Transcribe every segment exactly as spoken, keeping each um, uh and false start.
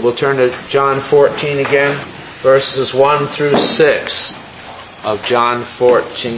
We'll turn to John fourteen again, verses one through six of John fourteen.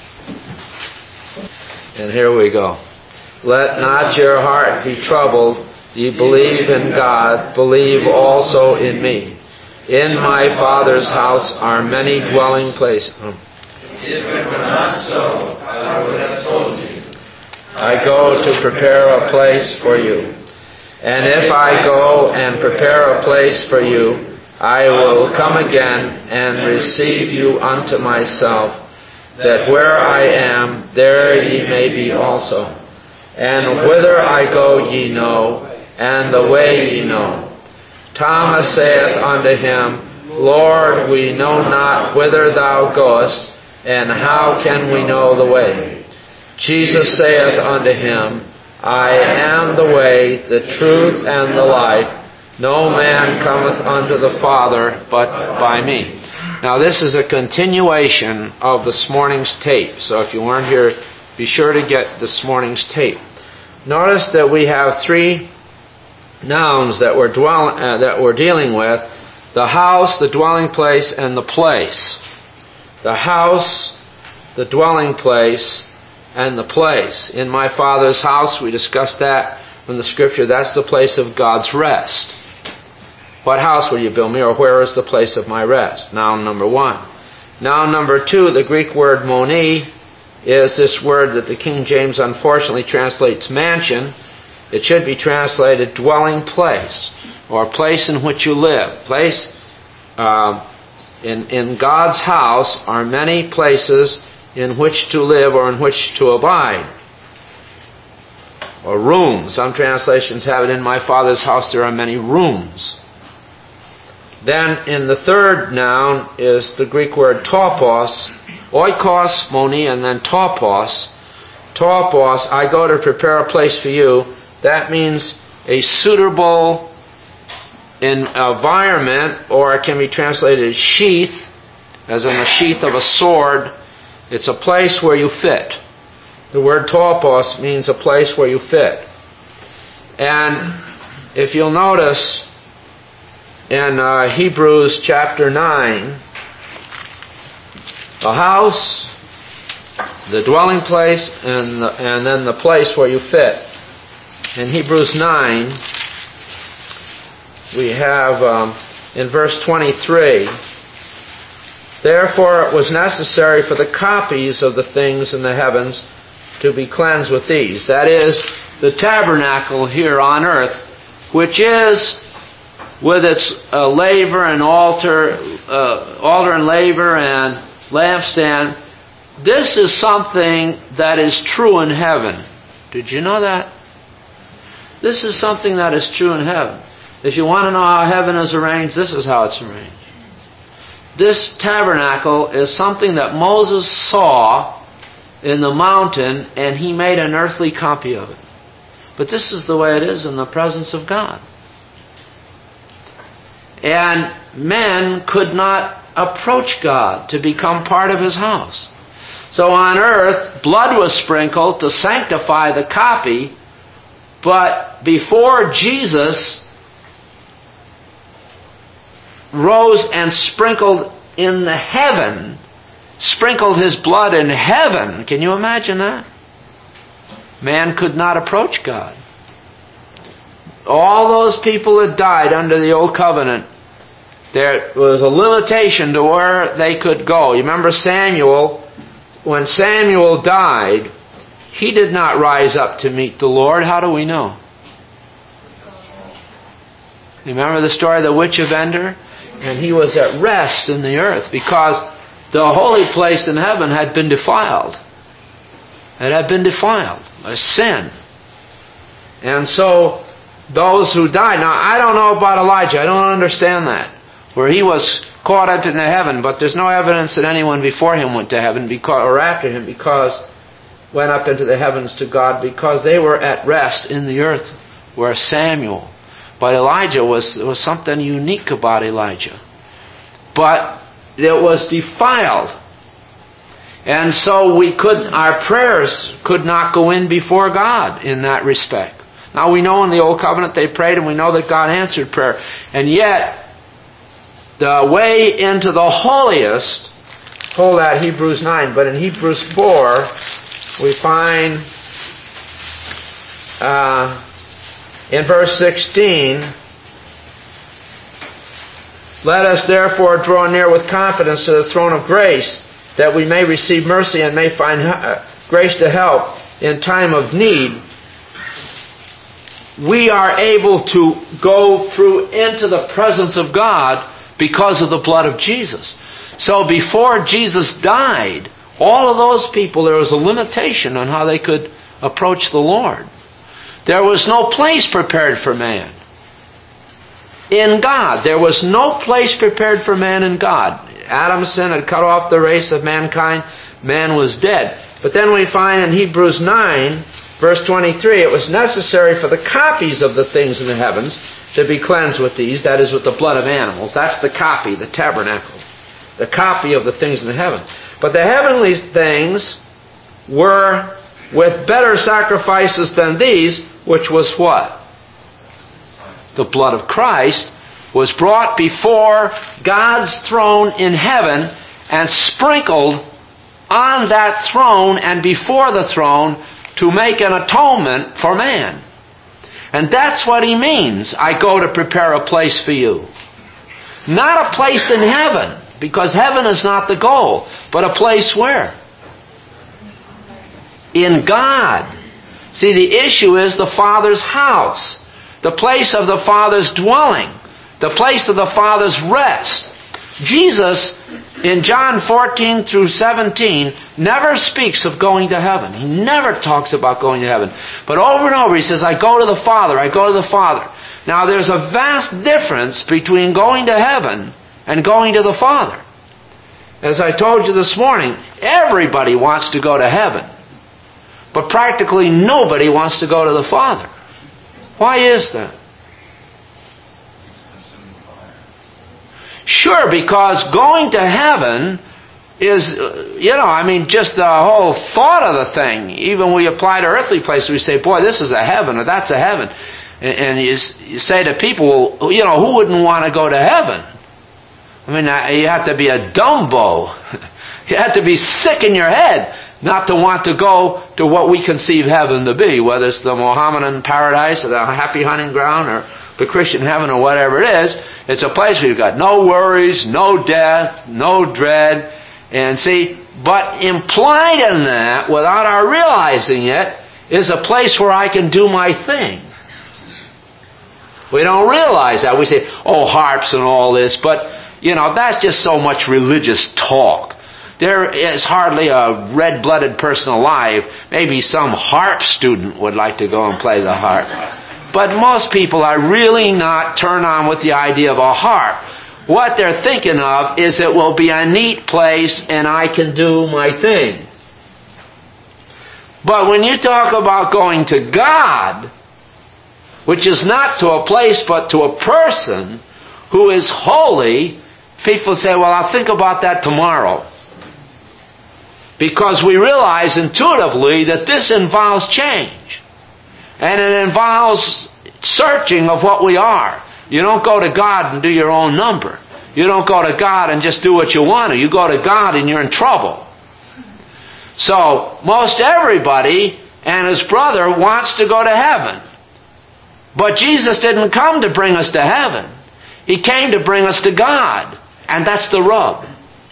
And here we go. Let not your heart be troubled. Ye believe in God, believe also in me. In my Father's house are many dwelling places. If it were not so, I would have told you. I go to prepare a place for you. And if I go and prepare a place for you, I will come again and receive you unto myself, that where I am, there ye may be also. And whither I go ye know, and the way ye know. Thomas saith unto him, Lord, we know not whither thou goest, and how can we know the way? Jesus saith unto him, I am the way, the truth, and the life. No man cometh unto the Father but by me. Now this is a continuation of this morning's tape. So if you weren't here, be sure to get this morning's tape. Notice that we have three nouns that we're, dwell, uh, that we're dealing with. The house, the dwelling place, and the place. The house, the dwelling place, and the place. In my Father's house, we discussed that from the Scripture. That's the place of God's rest. What house will you build me, or where is the place of my rest? Noun number one. Noun number two, the Greek word moni, is this word that the King James unfortunately translates mansion. It should be translated dwelling place, or place in which you live. Place uh, in, in God's house are many places in which to live or in which to abide. Or rooms. Some translations have it, in my Father's house there are many rooms. Then in the third noun is the Greek word topos, oikos, moni, and then topos. Topos, I go to prepare a place for you. That means a suitable environment, or it can be translated as sheath, as in the sheath of a sword. It's a place where you fit. The word topos means a place where you fit. And if you'll notice, in uh, Hebrews chapter nine, a house, the dwelling place, and, the, and then the place where you fit. In Hebrews nine, we have um, in verse twenty-three, therefore it was necessary for the copies of the things in the heavens to be cleansed with these. That is, the tabernacle here on earth, which is, with its uh, laver and altar, uh, altar and laver and lampstand, this is something that is true in heaven. Did you know that? This is something that is true in heaven. If you want to know how heaven is arranged, this is how it's arranged. This tabernacle is something that Moses saw in the mountain, and he made an earthly copy of it. But this is the way it is in the presence of God. And men could not approach God to become part of His house. So on earth, blood was sprinkled to sanctify the copy, but before Jesus rose and sprinkled in the heaven, sprinkled His blood in heaven. Can you imagine that? Man could not approach God. All those people that died under the old covenant, there was a limitation to where they could go. You remember Samuel? When Samuel died, he did not rise up to meet the Lord. How do we know? You remember the story of the witch of Endor? And he was at rest in the earth because the holy place in heaven had been defiled. It had been defiled by sin. And so those who died, now I don't know about Elijah, I don't understand that, where he was caught up in the heaven, but there's no evidence that anyone before him went to heaven because, or after him because went up into the heavens to God, because they were at rest in the earth where Samuel. But Elijah was, was something unique about Elijah. But it was defiled. And so we could, our prayers could not go in before God in that respect. Now we know in the Old Covenant they prayed, and we know that God answered prayer. And yet, the way into the holiest, hold that Hebrews nine, but in Hebrews four, we find uh, in verse sixteen, let us therefore draw near with confidence to the throne of grace, that we may receive mercy and may find uh, grace to help in time of need. We are able to go through into the presence of God because of the blood of Jesus. So before Jesus died, all of those people, there was a limitation on how they could approach the Lord. There was no place prepared for man in God. There was no place prepared for man in God. Adam's sin had cut off the race of mankind. Man was dead. But then we find in Hebrews nine, verse twenty-three, it was necessary for the copies of the things in the heavens to be cleansed with these, that is, with the blood of animals. That's the copy, the tabernacle. The copy of the things in the heavens. But the heavenly things were with better sacrifices than these, which was what? The blood of Christ was brought before God's throne in heaven and sprinkled on that throne and before the throne to make an atonement for man. And that's what he means, I go to prepare a place for you. Not a place in heaven, because heaven is not the goal, but a place where? In God. See, the issue is the Father's house, the place of the Father's dwelling, the place of the Father's rest. Jesus, in John fourteen through seventeen, never speaks of going to heaven. He never talks about going to heaven. But over and over he says, I go to the Father, I go to the Father. Now there's a vast difference between going to heaven and going to the Father. As I told you this morning, everybody wants to go to heaven. But practically nobody wants to go to the Father. Why is that? Sure, because going to heaven is, you know, I mean, just the whole thought of the thing. Even we apply to earthly places, we say, boy, this is a heaven, or that's a heaven. And, and you, you say to people, well, you know, who wouldn't want to go to heaven? I mean, you have to be a Dumbo. You have to be sick in your head not to want to go to what we conceive heaven to be, whether it's the Mohammedan paradise or the happy hunting ground or the Christian heaven or whatever it is. It's a place where you've got no worries, no death, no dread. And see, but implied in that, without our realizing it, is a place where I can do my thing. We don't realize that. We say, oh, harps and all this, but, you know, that's just so much religious talk. There is hardly a red-blooded person alive. Maybe some harp student would like to go and play the harp. But most people are really not turned on with the idea of a harp. What they're thinking of is it will be a neat place and I can do my thing. But when you talk about going to God, which is not to a place but to a person who is holy, people say, well, I'll think about that tomorrow. Because we realize intuitively that this involves change. And it involves searching of what we are. You don't go to God and do your own number. You don't go to God and just do what you want to. You go to God and you're in trouble. So, most everybody and his brother wants to go to heaven. But Jesus didn't come to bring us to heaven. He came to bring us to God. And that's the rub.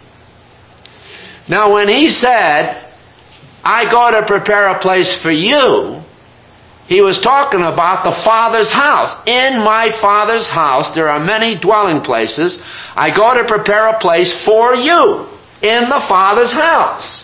Now, when he said, I go to prepare a place for you, he was talking about the Father's house. In my Father's house, there are many dwelling places. I go to prepare a place for you in the Father's house.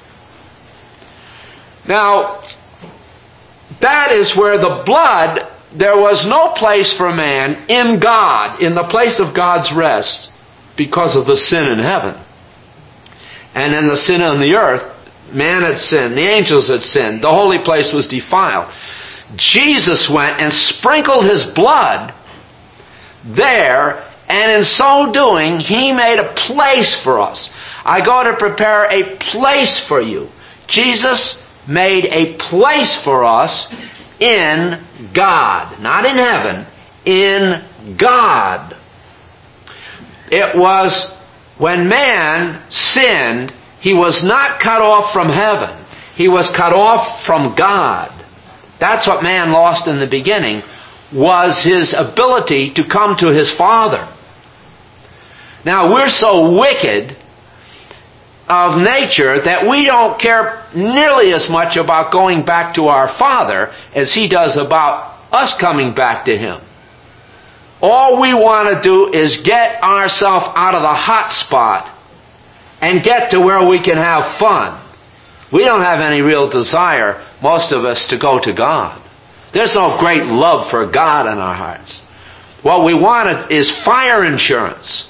Now, that is where the blood, there was no place for man in God, in the place of God's rest, because of the sin in heaven. And in the sin on the earth, man had sinned, the angels had sinned, the holy place was defiled. Jesus went and sprinkled his blood there, and in so doing, he made a place for us. I go to prepare a place for you. Jesus made a place for us in God. Not in heaven, in God. It was when man sinned, he was not cut off from heaven. He was cut off from God. That's what man lost in the beginning, was his ability to come to his Father. Now, we're so wicked of nature that we don't care nearly as much about going back to our Father as He does about us coming back to Him. All we want to do is get ourselves out of the hot spot and get to where we can have fun. We don't have any real desire, most of us, to go to God. There's no great love for God in our hearts. What we want is fire insurance.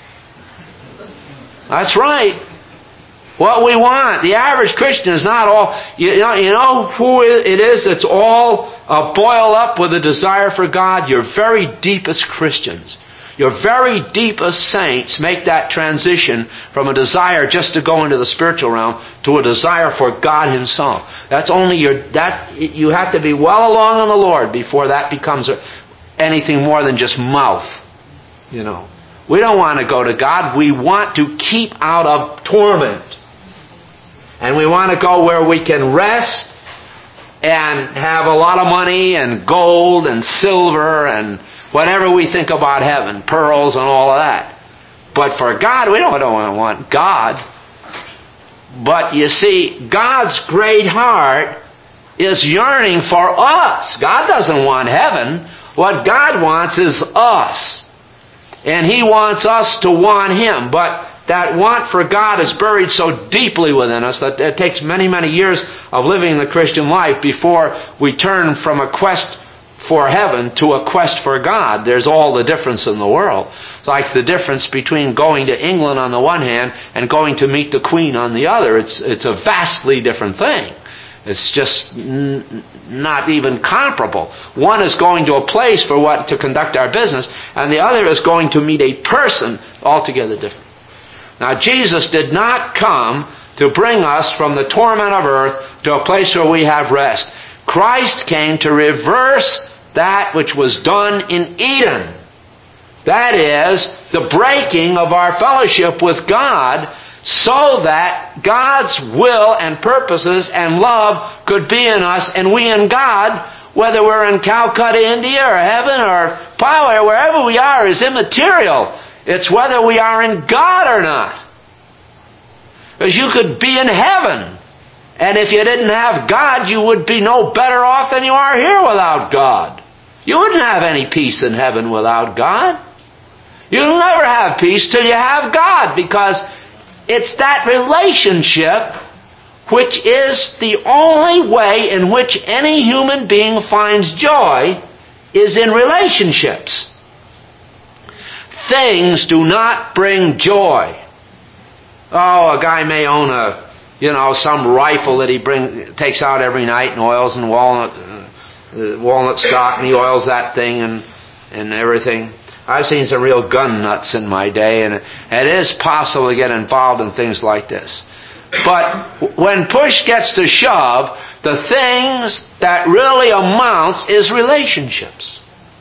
That's right. What we want. The average Christian is not all... You know, you know who it is that's all uh, boiled up with a desire for God? Your very deepest Christians. Your very deepest saints make that transition from a desire just to go into the spiritual realm to a desire for God Himself. That's only your... that you have to be well along in the Lord before that becomes anything more than just mouth. You know. We don't want to go to God. We want to keep out of torment. And we want to go where we can rest and have a lot of money and gold and silver and whatever we think about heaven, pearls and all of that. But for God, we don't, don't want God. But you see, God's great heart is yearning for us. God doesn't want heaven. What God wants is us. And He wants us to want Him. But that want for God is buried so deeply within us that it takes many, many years of living the Christian life before we turn from a quest for heaven to a quest for God. There's all the difference in the world. It's like the difference between going to England on the one hand and going to meet the Queen on the other. It's, it's a vastly different thing. It's just n- not even comparable. One is going to a place for what to conduct our business, and the other is going to meet a person altogether different. Now, Jesus did not come to bring us from the torment of earth to a place where we have rest. Christ came to reverse that which was done in Eden. That is, the breaking of our fellowship with God, so that God's will and purposes and love could be in us and we in God, whether we're in Calcutta, India, or heaven, or power, wherever we are is immaterial. It's whether we are in God or not. Because you could be in heaven, and if you didn't have God, you would be no better off than you are here without God. You wouldn't have any peace in heaven without God. You'll never have peace till you have God, because it's that relationship which is the only way in which any human being finds joy, is in relationships. Things do not bring joy. Oh, a guy may own a, you know, some rifle that he bring takes out every night and oils and walnut, uh, walnut stock, and he oils that thing and and everything. I've seen some real gun nuts in my day, and it is possible to get involved in things like this. But when push gets to shove, the things that really amounts is relationships.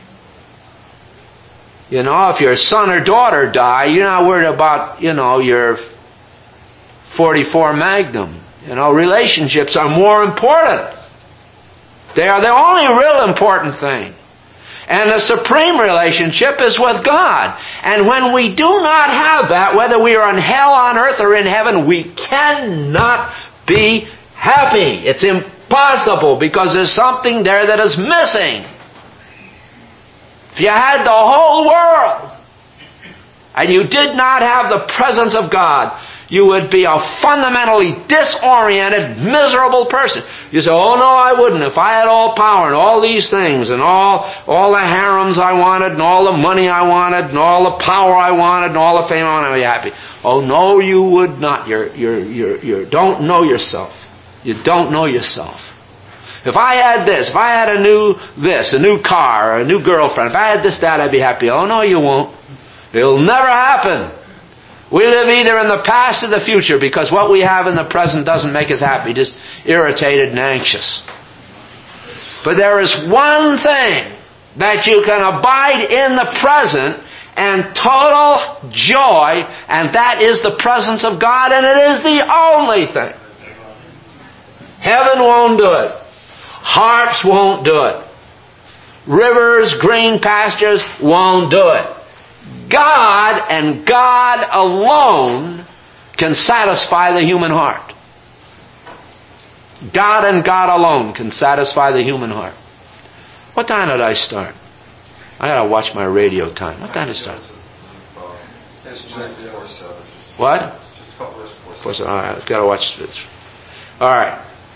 You know, if your son or daughter die, you're not worried about, you know, your forty-four Magnum. You know, relationships are more important. They are the only real important thing. And the supreme relationship is with God. And when we do not have that, whether we are in hell on earth or in heaven, we cannot be happy. It's impossible, because there's something there that is missing. If you had the whole world and you did not have the presence of God, you would be a fundamentally disoriented, miserable person. You say, oh no, I wouldn't. If I had all power and all these things and all, all the harems I wanted and all the money I wanted and all the power I wanted and all the fame I wanted, I'd be happy. Oh no, you would not. You're, you're, you're, you don't know yourself. You don't know yourself. If I had this, if I had a new this, a new car, or a new girlfriend, if I had this, that, I'd be happy. Oh no, you won't. It'll never happen. We live either in the past or the future, because what we have in the present doesn't make us happy, just irritated and anxious. But there is one thing that you can abide in the present and total joy, and that is the presence of God, and it is the only thing. Heaven won't do it. Harps won't do it. Rivers, green pastures won't do it. God and God alone can satisfy the human heart. God and God alone can satisfy the human heart. What time did I start? I gotta watch my radio time. What time did it start? What? Four seven. All right, I've got to watch this. All right.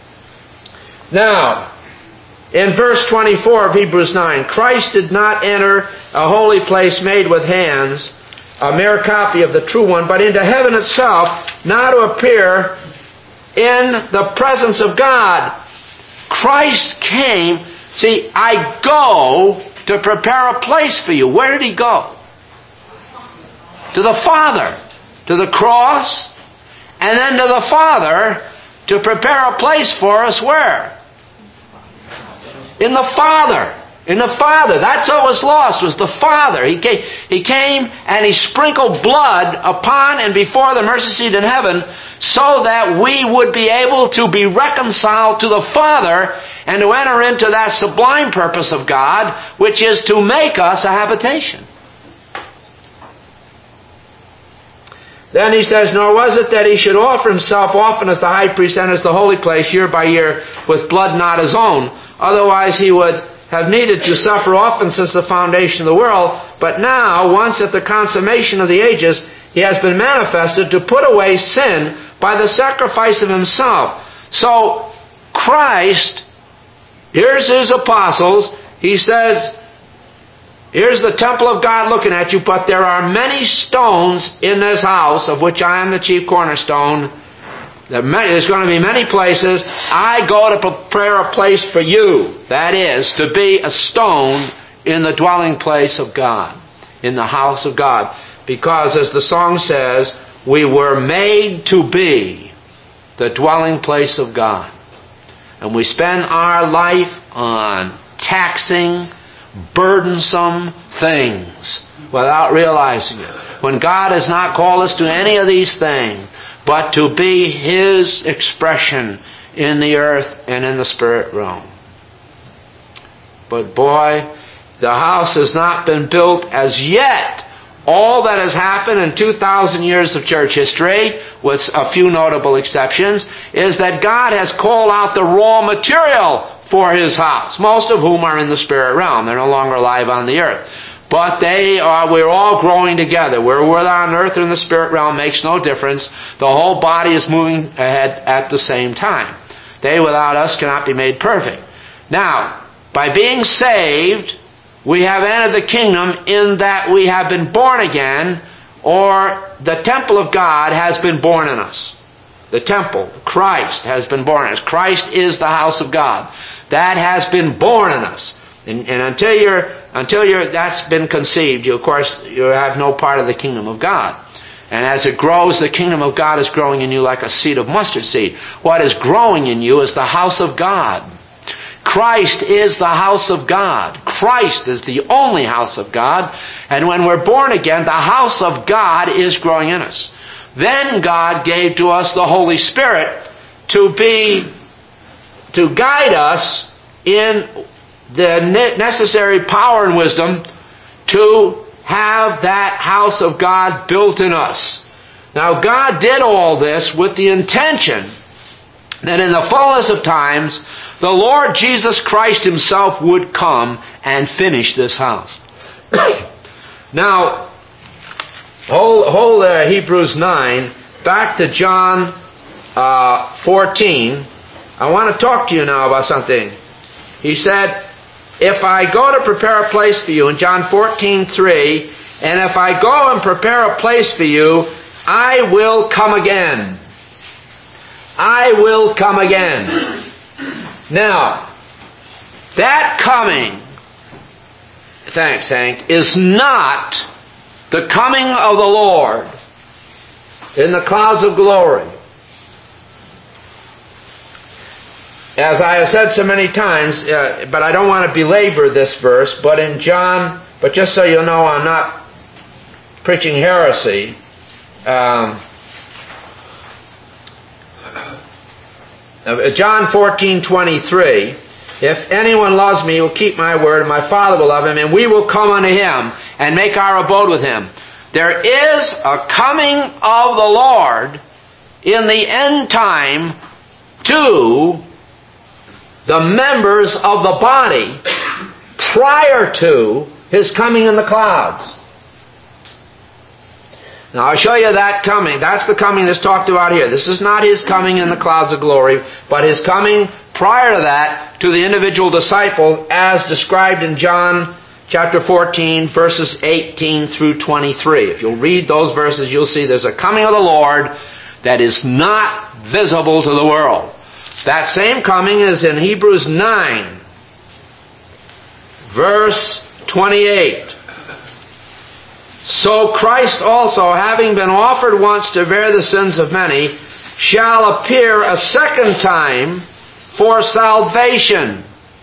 Now, in verse twenty-four of Hebrews nine, Christ did not enter a holy place made with hands, a mere copy of the true one, but into heaven itself, now to appear in the presence of God. Christ came. See, I go to prepare a place for you. Where did He go? To the Father, to the cross, and then to the Father to prepare a place for us where? In the Father. In the Father. That's what was lost, was the Father. He came, he came and He sprinkled blood upon and before the mercy seat in heaven so that we would be able to be reconciled to the Father and to enter into that sublime purpose of God, which is to make us a habitation. Then he says, nor was it that He should offer Himself often as the high priest enters the holy place year by year with blood not His own. Otherwise He would have needed to suffer often since the foundation of the world. But now, once at the consummation of the ages, He has been manifested to put away sin by the sacrifice of Himself. So, Christ, here's His apostles, He says, here's the temple of God looking at you, but there are many stones in this house, of which I am the chief cornerstone. There's going to be many places. I go to prepare a place for you. That is, to be a stone in the dwelling place of God, in the house of God. Because, as the song says, we were made to be the dwelling place of God. And we spend our life on taxing, burdensome things without realizing it. When God has not called us to any of these things, but to be His expression in the earth and in the spirit realm. But boy, the house has not been built as yet. All that has happened in two thousand years of church history, with a few notable exceptions, is that God has called out the raw material for His house, most of whom are in the spirit realm. They're no longer alive on the earth. But they are, we're all growing together. Where we're on earth or in the spirit realm makes no difference. The whole body is moving ahead at the same time. They without us cannot be made perfect. Now, by being saved, we have entered the kingdom in that we have been born again, or the temple of God has been born in us. The temple, Christ, has been born in us. Christ is the house of God. That has been born in us. And, and until you're, until you're, that's been conceived, you, of course, you have no part of the kingdom of God. And as it grows, the kingdom of God is growing in you like a seed of mustard seed. What is growing in you is the house of God. Christ is the house of God. Christ is the only house of God. And when we're born again, the house of God is growing in us. Then God gave to us the Holy Spirit to be, to guide us in the necessary power and wisdom to have that house of God built in us. Now, God did all this with the intention that in the fullness of times, the Lord Jesus Christ Himself would come and finish this house. Now, hold, hold uh, Hebrews nine, back to John uh, fourteen. I want to talk to you now about something. He said, if I go to prepare a place for you, in John fourteen three, and if I go and prepare a place for you, I will come again. I will come again. Now, that coming, thanks Hank, is not the coming of the Lord in the clouds of glory. as I have said so many times, uh, but I don't want to belabor this verse, but in John, but just so you know I'm not preaching heresy, um, John fourteen twenty-three, if anyone loves me, he will keep my word, and my Father will love him, and we will come unto him and make our abode with him. There is a coming of the Lord in the end time to the members of the body prior to His coming in the clouds. Now I'll show you that coming. That's the coming that's talked about here. This is not His coming in the clouds of glory, but His coming prior to that to the individual disciple as described in John chapter fourteen, verses eighteen through twenty-three. If you'll read those verses, you'll see there's a coming of the Lord that is not visible to the world. That same coming is in Hebrews nine, verse twenty-eight. So Christ also, having been offered once to bear the sins of many, shall appear a second time for salvation.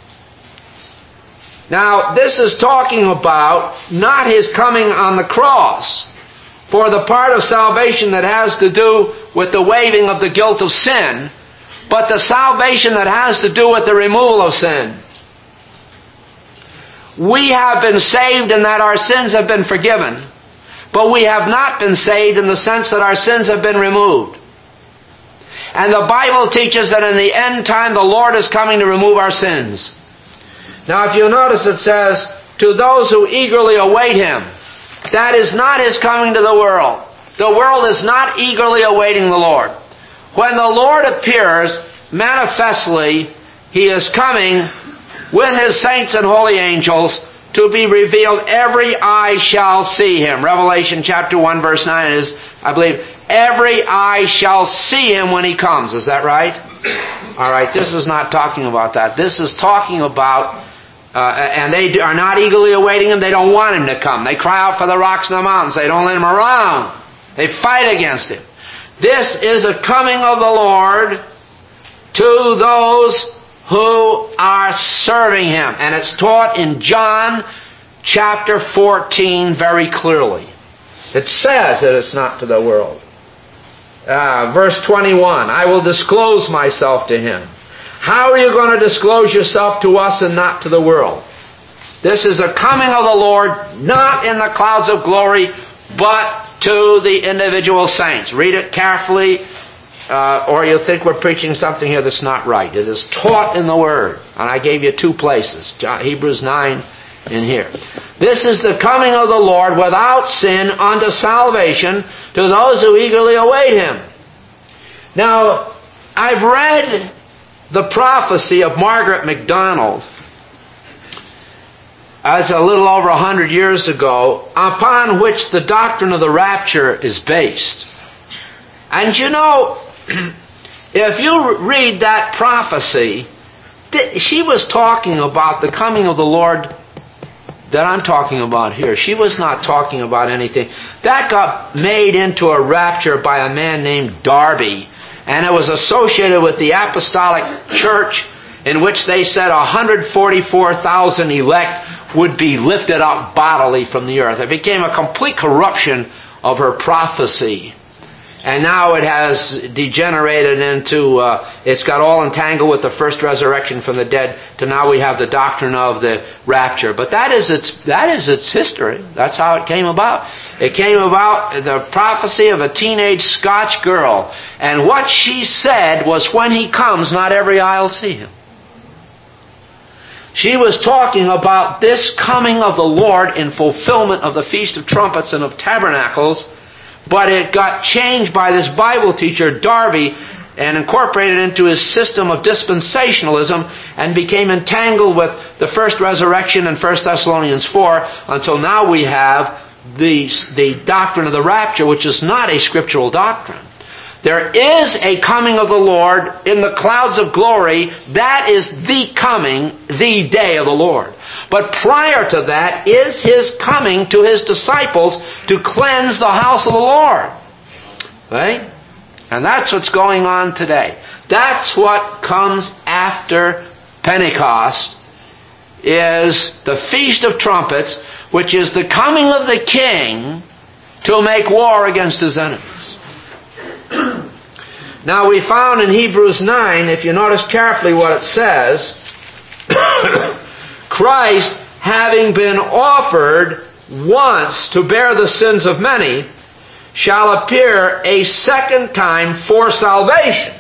Now, this is talking about not His coming on the cross, for the part of salvation that has to do with the waiving of the guilt of sin, but the salvation that has to do with the removal of sin. We have been saved in that our sins have been forgiven, but we have not been saved in the sense that our sins have been removed. And the Bible teaches that in the end time the Lord is coming to remove our sins. Now if you notice it says, to those who eagerly await Him. That is not His coming to the world. The world is not eagerly awaiting the Lord. When the Lord appears, manifestly, He is coming with His saints and holy angels to be revealed. Every eye shall see Him. Revelation chapter one verse nine is, I believe, every eye shall see Him when He comes. Is that right? Alright, this is not talking about that. This is talking about, uh, and they are not eagerly awaiting Him. They don't want Him to come. They cry out for the rocks and the mountains. They don't let Him around. They fight against Him. This is a coming of the Lord to those who are serving Him. And it's taught in John chapter fourteen very clearly. It says that it's not to the world. Uh, verse twenty-one, I will disclose myself to him. How are you going to disclose yourself to us and not to the world? This is a coming of the Lord, not in the clouds of glory, but to the individual saints. Read it carefully, uh, or you'll think we're preaching something here that's not right. It is taught in the Word. And I gave you two places, Hebrews nine and here. This is the coming of the Lord without sin unto salvation to those who eagerly await Him. Now, I've read the prophecy of Margaret MacDonald as a little over a hundred years ago, upon which the doctrine of the rapture is based. And you know, if you read that prophecy, she was talking about the coming of the Lord that I'm talking about here. She was not talking about anything. That got made into a rapture by a man named Darby, and it was associated with the Apostolic Church, in which they said one hundred forty-four thousand elect would be lifted up bodily from the earth. It became a complete corruption of her prophecy. And now it has degenerated into, uh, it's got all entangled with the first resurrection from the dead, to now we have the doctrine of the rapture. But that is its, that is its history. That's how it came about. It came about the prophecy of a teenage Scotch girl. And what she said was, when He comes, not every eye will see Him. She was talking about this coming of the Lord in fulfillment of the Feast of Trumpets and of Tabernacles, but it got changed by this Bible teacher, Darby, and incorporated into his system of dispensationalism, and became entangled with the first resurrection in First Thessalonians four, until now we have the, the doctrine of the rapture, which is not a scriptural doctrine. There is a coming of the Lord in the clouds of glory. That is the coming, the day of the Lord. But prior to that is His coming to His disciples to cleanse the house of the Lord. Right? And that's what's going on today. That's what comes after Pentecost, is the Feast of Trumpets, which is the coming of the King to make war against his enemies. Now we found in Hebrews nine, if you notice carefully what it says, Christ, having been offered once to bear the sins of many, shall appear a second time for salvation.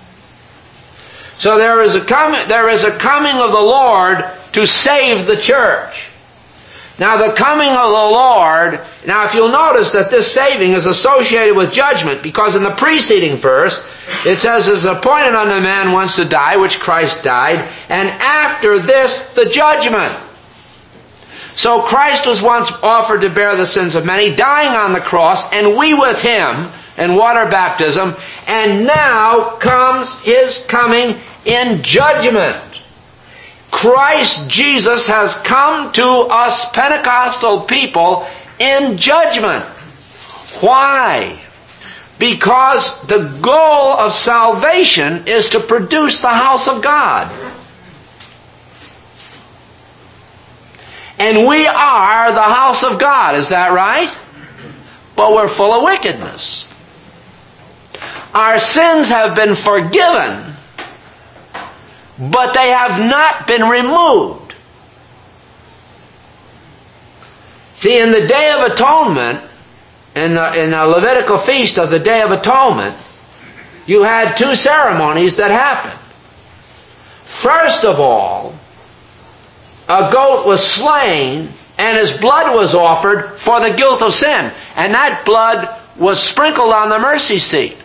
So there is a com- there is a coming of the Lord to save the church. Now the coming of the Lord, now if you'll notice that this saving is associated with judgment, because in the preceding verse it says, "It is appointed unto man once to die," which Christ died, "and after this the judgment." So Christ was once offered to bear the sins of many, dying on the cross, and we with Him in water baptism, and now comes His coming in judgment. Christ Jesus has come to us Pentecostal people in judgment. Why? Because the goal of salvation is to produce the house of God. And we are the house of God, is that right? But we're full of wickedness. Our sins have been forgiven, but they have not been removed. See, in the Day of Atonement, in the, in the Levitical feast of the Day of Atonement, you had two ceremonies that happened. First of all, a goat was slain, and his blood was offered for the guilt of sin. And that blood was sprinkled on the mercy seat.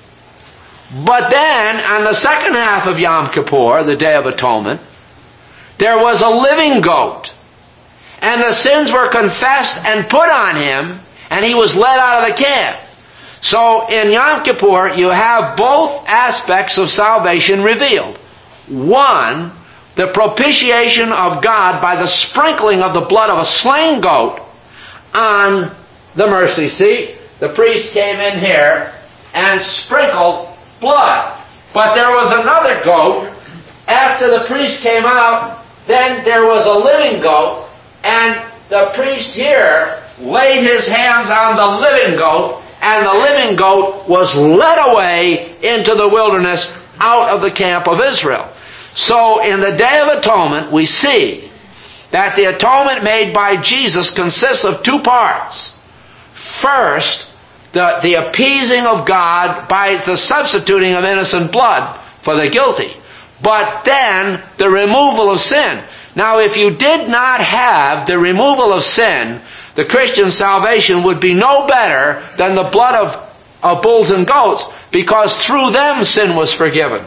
But then, on the second half of Yom Kippur, the Day of Atonement, there was a living goat. And the sins were confessed and put on him, and he was led out of the camp. So in Yom Kippur, you have both aspects of salvation revealed. One, the propitiation of God by the sprinkling of the blood of a slain goat on the mercy seat. The priest came in here and sprinkled blood. But there was another goat. After the priest came out, then there was a living goat, and the priest here laid his hands on the living goat, and the living goat was led away into the wilderness out of the camp of Israel. So in the Day of Atonement, we see that the atonement made by Jesus consists of two parts. First, the, the appeasing of God by the substituting of innocent blood for the guilty. But then, the removal of sin. Now, if you did not have the removal of sin, the Christian salvation would be no better than the blood of, of bulls and goats, because through them sin was forgiven.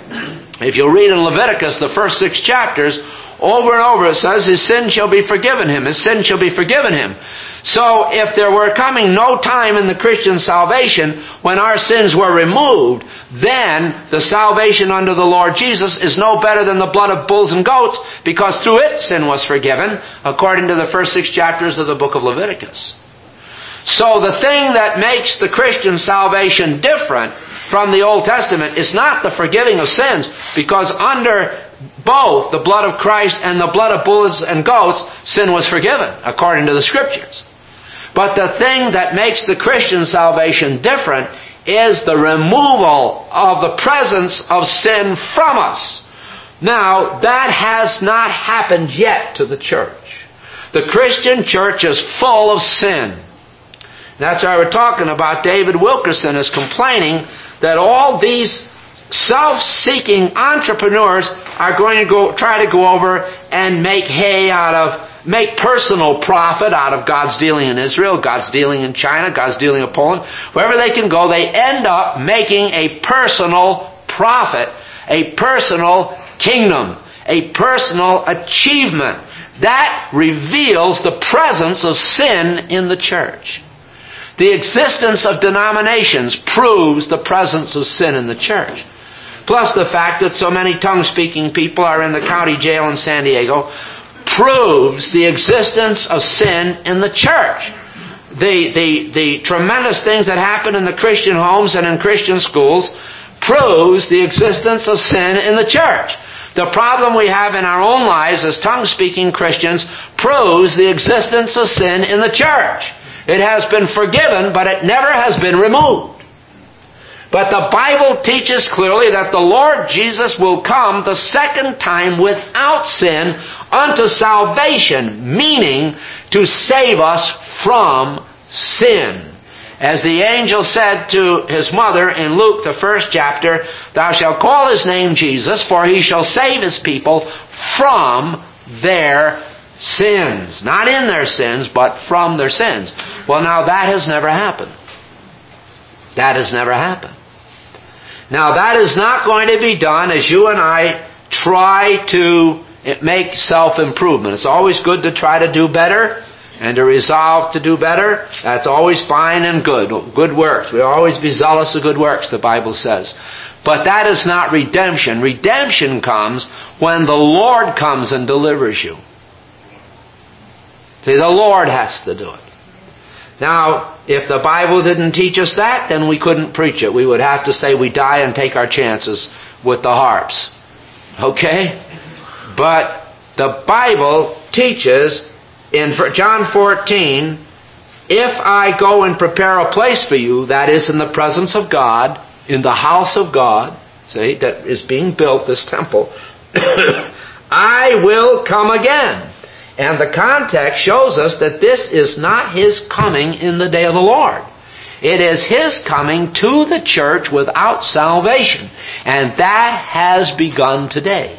If you read in Leviticus, the first six chapters, over and over it says, his sin shall be forgiven him. His sin shall be forgiven him. So if there were coming no time in the Christian salvation when our sins were removed, then the salvation under the Lord Jesus is no better than the blood of bulls and goats, because through it sin was forgiven, according to the first six chapters of the book of Leviticus. So the thing that makes the Christian salvation different from the Old Testament is not the forgiving of sins, because under both the blood of Christ and the blood of bulls and goats, sin was forgiven, according to the Scriptures. But the thing that makes the Christian salvation different is the removal of the presence of sin from us. Now, that has not happened yet to the church. The Christian church is full of sin. That's why we're talking about David Wilkerson is complaining that all these self-seeking entrepreneurs are going to go try to go over and make hay out of, make personal profit out of God's dealing in Israel, God's dealing in China, God's dealing in Poland. Wherever they can go, they end up making a personal profit, a personal kingdom, a personal achievement. That reveals the presence of sin in the church. The existence of denominations proves the presence of sin in the church. Plus the fact that so many tongue-speaking people are in the county jail in San Diego proves the existence of sin in the church. the, the, the tremendous things that happen in the Christian homes and in Christian schools proves the existence of sin in the church. The problem we have in our own lives as tongue-speaking Christians proves the existence of sin in the church. It has been forgiven, but it never has been removed. But the Bible teaches clearly that the Lord Jesus will come the second time without sin unto salvation, meaning to save us from sin. As the angel said to his mother in Luke, the first chapter, "Thou shalt call his name Jesus, for he shall save his people from their sins." Not in their sins, but from their sins. Well, now that has never happened. That has never happened. Now that is not going to be done as you and I try to make self-improvement. It's always good to try to do better and to resolve to do better. That's always fine and good. Good works. We'll always be zealous of good works, the Bible says. But that is not redemption. Redemption comes when the Lord comes and delivers you. See, the Lord has to do it. Now, if the Bible didn't teach us that, then we couldn't preach it. We would have to say we die and take our chances with the harps. Okay? But the Bible teaches in John fourteen, "If I go and prepare a place for you," that is in the presence of God, in the house of God, see, that is being built, this temple, "I will come again." And the context shows us that this is not His coming in the day of the Lord. It is His coming to the church without salvation. And that has begun today.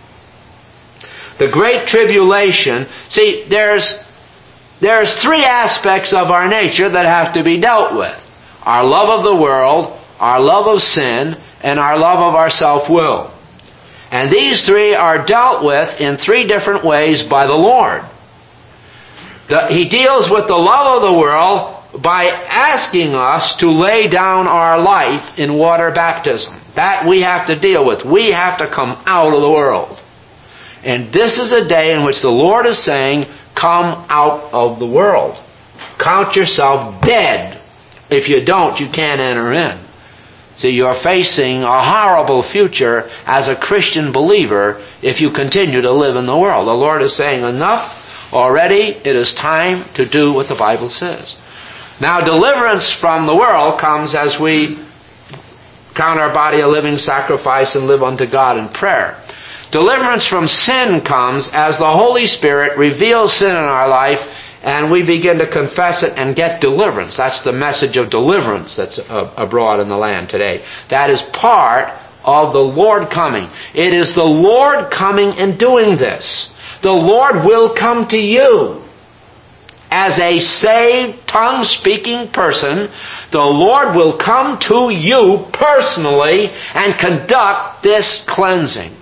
The Great Tribulation, see, there's, there's three aspects of our nature that have to be dealt with. Our love of the world, our love of sin, and our love of our self-will. And these three are dealt with in three different ways by the Lord. The, he deals with the love of the world by asking us to lay down our life in water baptism. That we have to deal with. We have to come out of the world. And this is a day in which the Lord is saying, come out of the world. Count yourself dead. If you don't, you can't enter in. See, you're facing a horrible future as a Christian believer if you continue to live in the world. The Lord is saying, enough already. It is time to do what the Bible says. Now, deliverance from the world comes as we count our body a living sacrifice and live unto God in prayer. Deliverance from sin comes as the Holy Spirit reveals sin in our life and we begin to confess it and get deliverance. That's the message of deliverance that's abroad in the land today. That is part of the Lord coming. It is the Lord coming and doing this. The Lord will come to you. As a saved, tongue-speaking person, the Lord will come to you personally and conduct this cleansing.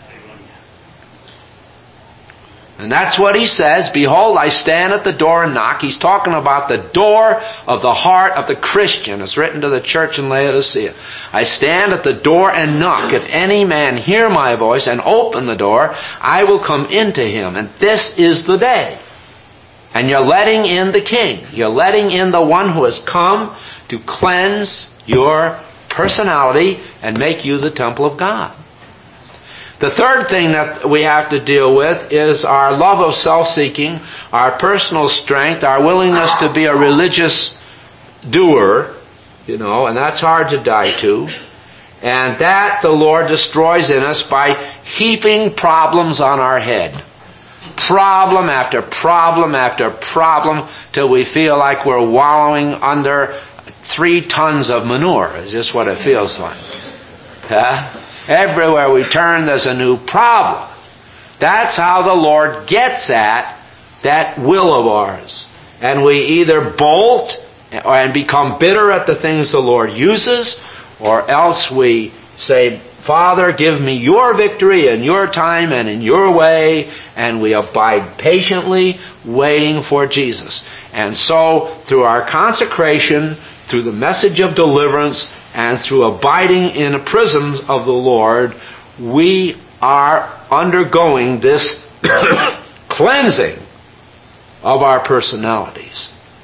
And that's what He says, "Behold, I stand at the door and knock." He's talking about the door of the heart of the Christian. It's written to the church in Laodicea. "I stand at the door and knock. If any man hear my voice and open the door, I will come into him." And this is the day. And you're letting in the King. You're letting in the one who has come to cleanse your personality and make you the temple of God. The third thing that we have to deal with is our love of self-seeking, our personal strength, our willingness to be a religious doer, you know, and that's hard to die to. And that the Lord destroys in us by heaping problems on our head. Problem after problem after problem till we feel like we're wallowing under three tons of manure. Is just what it feels like. Huh? Everywhere we turn, there's a new problem. That's how the Lord gets at that will of ours. And we either bolt and become bitter at the things the Lord uses, or else we say, "Father, give me your victory in your time and in your way," and we abide patiently waiting for Jesus. And so, through our consecration, through the message of deliverance, and through abiding in the prisons of the Lord, we are undergoing this cleansing of our personalities.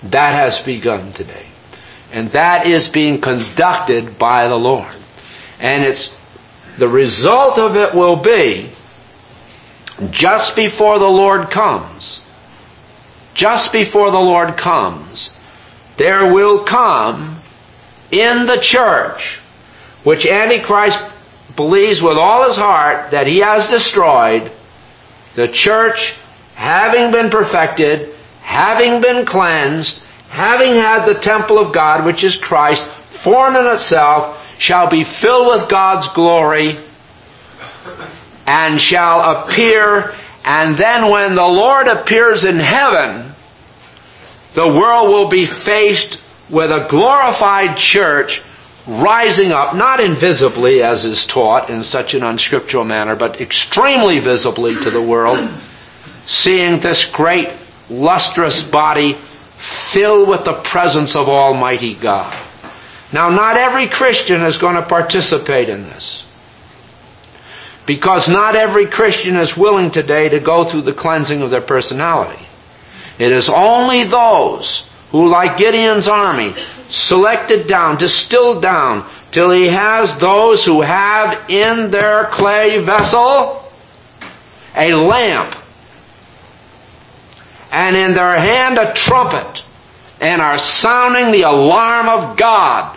That has begun today. And that is being conducted by the Lord. And it's the result of it will be, just before the Lord comes, just before the Lord comes, there will come in the church, which Antichrist believes with all his heart that he has destroyed, the church, having been perfected, having been cleansed, having had the temple of God, which is Christ, formed in itself, shall be filled with God's glory, and shall appear. And then when the Lord appears in heaven, the world will be faced with a glorified church rising up, not invisibly as is taught in such an unscriptural manner, but extremely visibly to the world, seeing this great lustrous body filled with the presence of Almighty God. Now, not every Christian is going to participate in this, because not every Christian is willing today to go through the cleansing of their personality. It is only those who, like Gideon's army, selected down, distilled down, till he has those who have in their clay vessel a lamp, and in their hand a trumpet, and are sounding the alarm of God.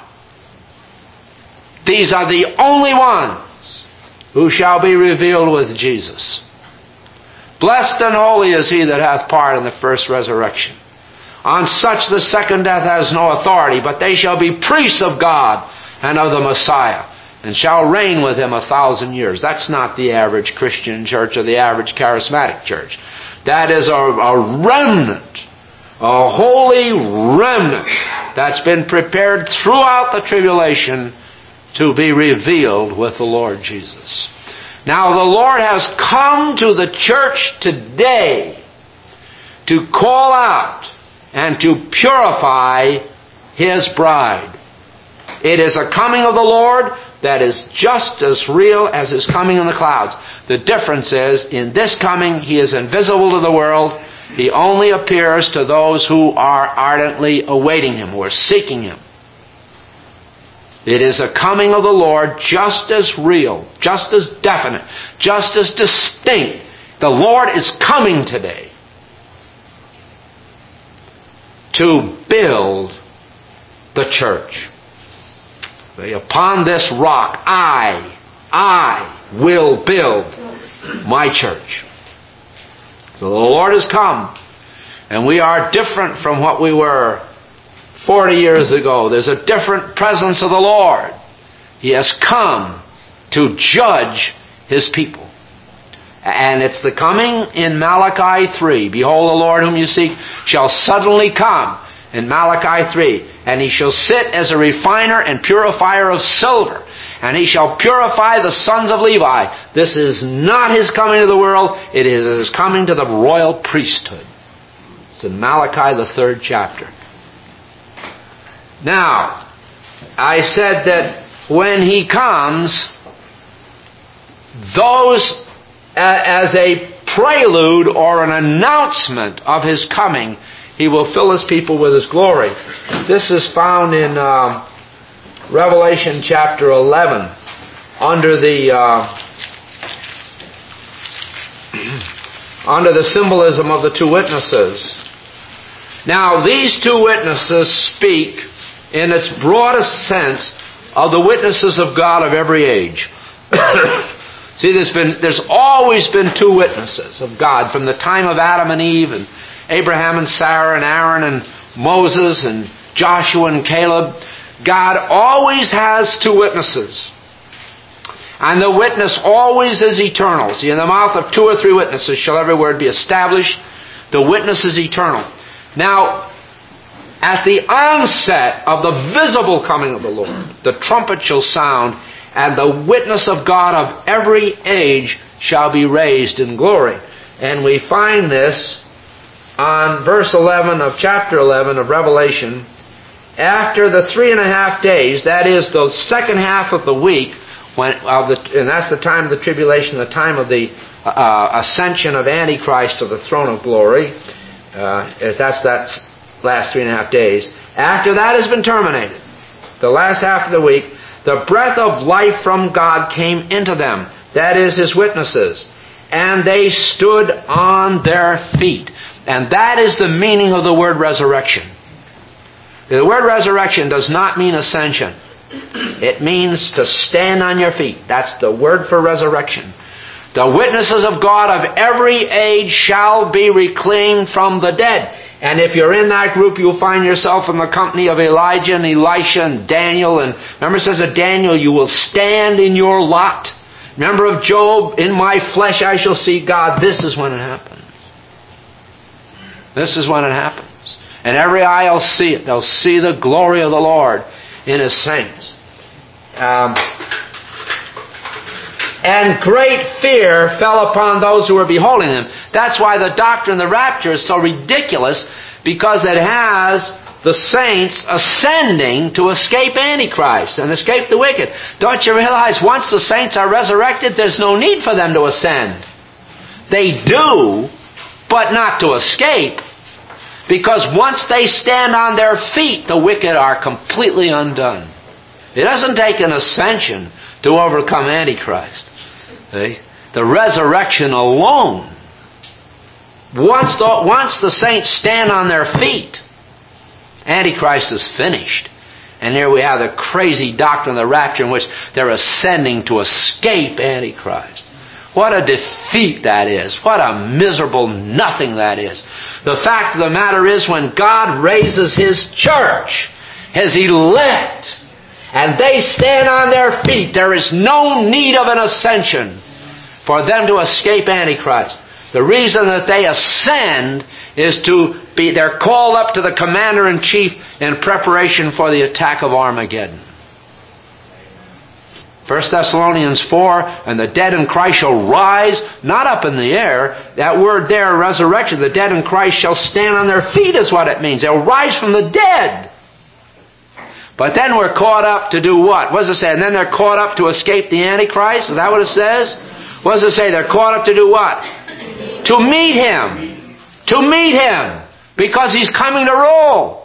These are the only ones who shall be revealed with Jesus. Blessed and holy is he that hath part in the first resurrection. On such the second death has no authority, but they shall be priests of God and of the Messiah, and shall reign with him a thousand years. That's not the average Christian church or the average charismatic church. That is a, a remnant, a holy remnant that's been prepared throughout the tribulation to be revealed with the Lord Jesus. Now the Lord has come to the church today to call out and to purify His bride. It is a coming of the Lord that is just as real as His coming in the clouds. The difference is, in this coming, He is invisible to the world. He only appears to those who are ardently awaiting Him, who are seeking Him. It is a coming of the Lord just as real, just as definite, just as distinct. The Lord is coming today to build the church. Upon this rock, I, I will build my church. So the Lord has come, and we are different from what we were forty years ago. There's a different presence of the Lord. He has come to judge His people. And it's the coming in Malachi three. Behold, the Lord whom you seek shall suddenly come, in Malachi three. And He shall sit as a refiner and purifier of silver. And He shall purify the sons of Levi. This is not His coming to the world. It is His coming to the royal priesthood. It's in Malachi, the third chapter. Now, I said that when He comes, those as a prelude or an announcement of His coming, He will fill His people with His glory. This is found in uh, Revelation chapter eleven, under the uh, under the symbolism of the two witnesses. Now, these two witnesses speak, in its broadest sense, of the witnesses of God of every age. See, there's been, there's always been two witnesses of God from the time of Adam and Eve, and Abraham and Sarah, and Aaron and Moses, and Joshua and Caleb. God always has two witnesses. And the witness always is eternal. See, in the mouth of two or three witnesses shall every word be established. The witness is eternal. Now, at the onset of the visible coming of the Lord, the trumpet shall sound, and the witness of God of every age shall be raised in glory. And we find this on verse eleven of chapter eleven of Revelation. After the three and a half days, that is the second half of the week, when, of the, and that's the time of the tribulation, the time of the uh, ascension of Antichrist to the throne of glory. Uh, that's that last three and a half days, after that has been terminated, the last half of the week, the breath of life from God came into them, that is, His witnesses, and they stood on their feet. And that is the meaning of the word resurrection. The word resurrection does not mean ascension. It means to stand on your feet. That's the word for resurrection. The witnesses of God of every age shall be reclaimed from the dead. And if you're in that group, you'll find yourself in the company of Elijah and Elisha and Daniel. And remember it says of Daniel, you will stand in your lot. Remember of Job, in my flesh I shall see God. This is when it happens. This is when it happens. And every eye will see it. They'll see the glory of the Lord in His saints. Um, and great fear fell upon those who were beholding Him. That's why the doctrine of the rapture is so ridiculous, because it has the saints ascending to escape Antichrist and escape the wicked. Don't you realize once the saints are resurrected, there's no need for them to ascend? They do, but not to escape. Because once they stand on their feet, the wicked are completely undone. It doesn't take an ascension to overcome Antichrist. See? The resurrection alone. Once the, once the saints stand on their feet, Antichrist is finished. And here we have the crazy doctrine of the rapture in which they're ascending to escape Antichrist. What a defeat that is. What a miserable nothing that is. The fact of the matter is, when God raises His church, His elect, and they stand on their feet, there is no need of an ascension for them to escape Antichrist. The reason that they ascend is to be, they're called up to the commander-in-chief in preparation for the attack of Armageddon. First Thessalonians four, and the dead in Christ shall rise, not up in the air. That word there, resurrection, the dead in Christ shall stand on their feet is what it means. They'll rise from the dead. But then we're caught up to do what? What does it say? And then they're caught up to escape the Antichrist? Is that what it says? What does it say? They're caught up to do what? To meet Him. To meet Him. Because He's coming to rule.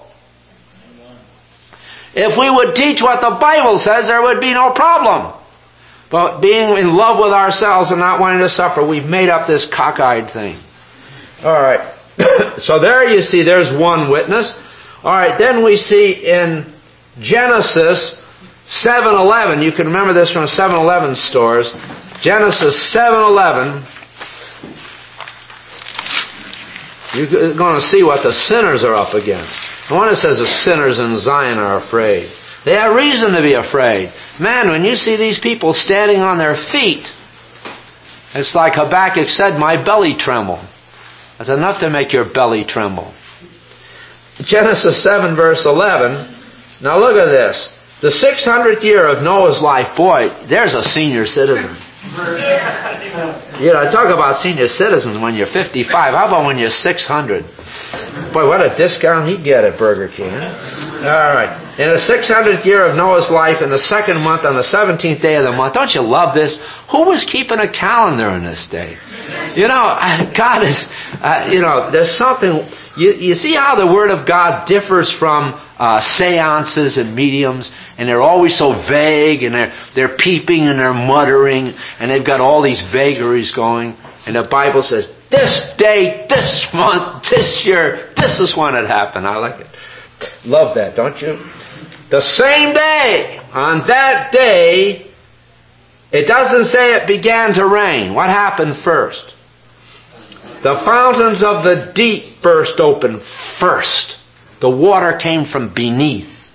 If we would teach what the Bible says, there would be no problem. But being in love with ourselves and not wanting to suffer, we've made up this cockeyed thing. All right. So there you see, there's one witness. All right, then we see in Genesis seven eleven. You can remember this from seven eleven stores. Genesis seven eleven. You're going to see what the sinners are up against. The one that says the sinners in Zion are afraid. They have reason to be afraid. Man, when you see these people standing on their feet, it's like Habakkuk said, my belly tremble. That's enough to make your belly tremble. Genesis seven verse eleven. Now look at this. The six hundredth year of Noah's life. Boy, there's a senior citizen. You know, talk about senior citizens when you're fifty-five. How about when you're six hundred? Boy, what a discount he'd get at Burger King. Huh? All right. In the six hundredth year of Noah's life, in the second month, on the seventeenth day of the month. Don't you love this? Who was keeping a calendar in this day? You know, God is, uh, you know, there's something... You, you see how the Word of God differs from uh, seances and mediums, and they're always so vague, and they're, they're peeping and they're muttering, and they've got all these vagaries going. And the Bible says, this day, this month, this year, this is when it happened. I like it. Love that, don't you? The same day, on that day, it doesn't say it began to rain. What happened first? The fountains of the deep burst open first. The water came from beneath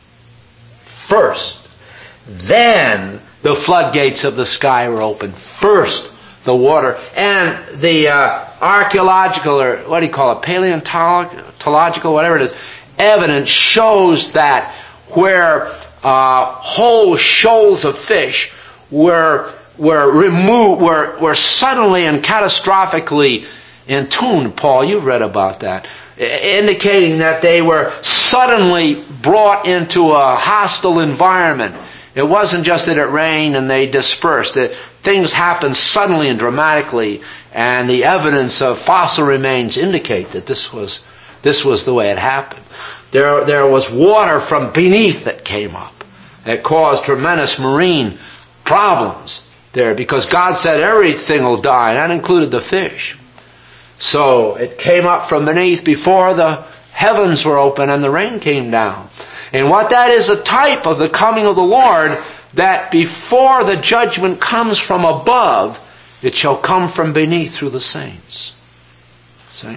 first. Then the floodgates of the sky were opened first. The water and the uh, archaeological, or what do you call it, paleontological, whatever it is, evidence shows that where uh, whole shoals of fish were were removed, were were suddenly and catastrophically entombed. Paul, you've read about that, indicating that they were suddenly brought into a hostile environment. It wasn't just that it rained and they dispersed. It, things happened suddenly and dramatically, and the evidence of fossil remains indicate that this was This was the way it happened. There, there was water from beneath that came up. It caused tremendous marine problems there because God said everything will die, and that included the fish. So it came up from beneath before the heavens were open and the rain came down. And what that is a type of the coming of the Lord, that before the judgment comes from above, it shall come from beneath through the saints. See?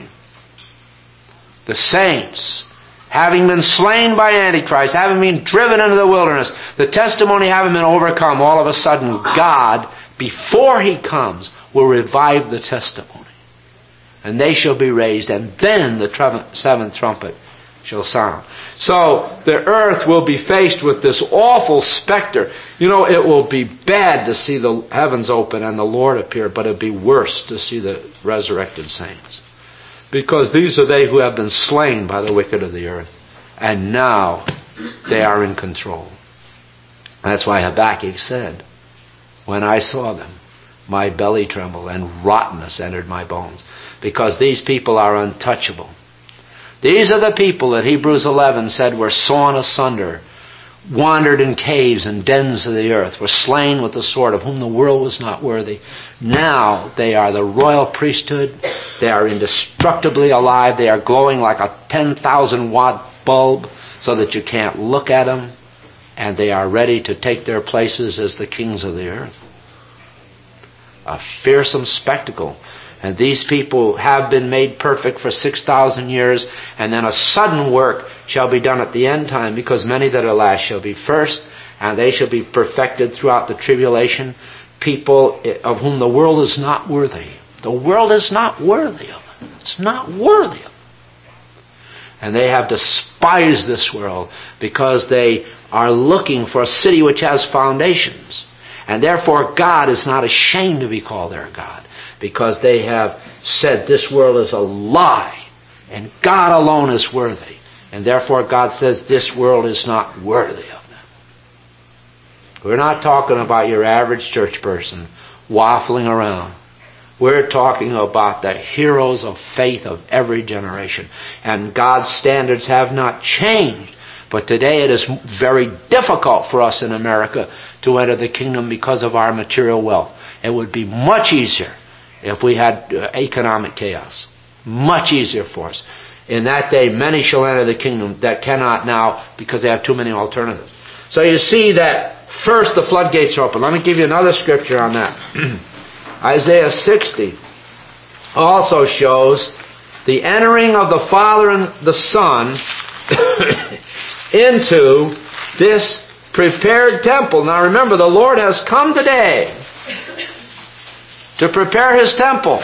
The saints, having been slain by Antichrist, having been driven into the wilderness, the testimony having been overcome, all of a sudden God, before He comes, will revive the testimony. And they shall be raised, and then the seventh trumpet shall sound. So the earth will be faced with this awful specter. You know, it will be bad to see the heavens open and the Lord appear, but it'll be worse to see the resurrected saints. Because these are they who have been slain by the wicked of the earth. And now they are in control. That's why Habakkuk said, when I saw them, my belly trembled and rottenness entered my bones. Because these people are untouchable. These are the people that Hebrews eleven said were sawn asunder, wandered in caves and dens of the earth, were slain with the sword, of whom the world was not worthy. Now they are the royal priesthood. They are indestructibly alive. They are glowing like a ten thousand watt bulb so that you can't look at them. And they are ready to take their places as the kings of the earth. A fearsome spectacle. And these people have been made perfect for six thousand years, and then a sudden work shall be done at the end time, because many that are last shall be first, and they shall be perfected throughout the tribulation, people of whom the world is not worthy. The world is not worthy of them. It's not worthy of them. And they have despised this world because they are looking for a city which has foundations. And therefore God is not ashamed to be called their God, because they have said this world is a lie and God alone is worthy. And therefore God says this world is not worthy of them. We're not talking about your average church person waffling around. We're talking about the heroes of faith of every generation. And God's standards have not changed. But today it is very difficult for us in America to enter the kingdom because of our material wealth. It would be much easier if we had uh, economic chaos. Much easier for us. In that day, many shall enter the kingdom that cannot now because they have too many alternatives. So you see that first the floodgates are open. Let me give you another scripture on that. Isaiah sixty also shows the entering of the Father and the Son into this prepared temple. Now remember, the Lord has come today to prepare His temple.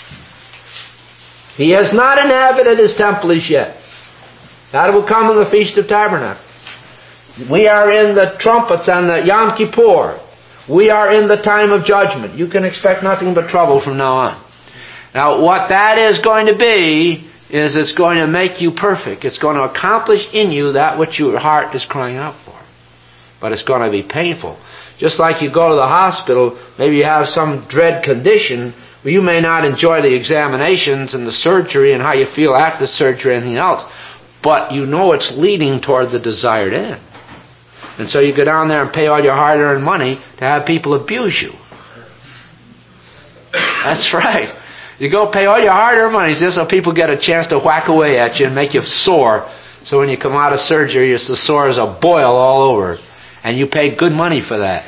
He has not inhabited His temple as yet. That will come in the Feast of Tabernacles. We are in the trumpets and the Yom Kippur. We are in the time of judgment. You can expect nothing but trouble from now on. Now what that is going to be is it's going to make you perfect. It's going to accomplish in you that which your heart is crying out for. But it's going to be painful. Just like you go to the hospital, maybe you have some dread condition, well, you may not enjoy the examinations and the surgery and how you feel after surgery and anything else, but you know it's leading toward the desired end. And so you go down there and pay all your hard-earned money to have people abuse you. That's right. You go pay all your hard-earned money just so people get a chance to whack away at you and make you sore. So when you come out of surgery, you're so sore as a boil all over. And you pay good money for that.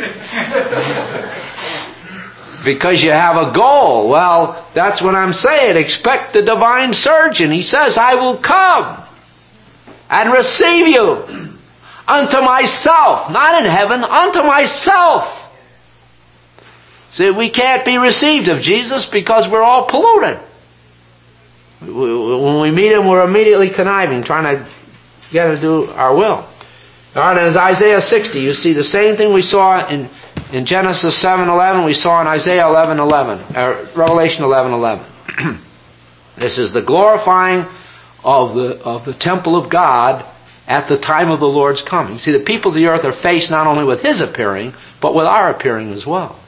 Because you have a goal. Well, that's what I'm saying. Expect the divine surgeon. He says, I will come and receive you unto myself. Not in heaven, unto myself. See, we can't be received of Jesus because we're all polluted. When we meet Him, we're immediately conniving, trying to get Him to do our will. All right, and in Isaiah sixty, you see the same thing we saw in, in Genesis seven eleven, we saw in Isaiah eleven eleven, uh, Revelation eleven eleven. This is the glorifying of the of the temple of God at the time of the Lord's coming. See, the peoples of the earth are faced not only with His appearing, but with our appearing as well.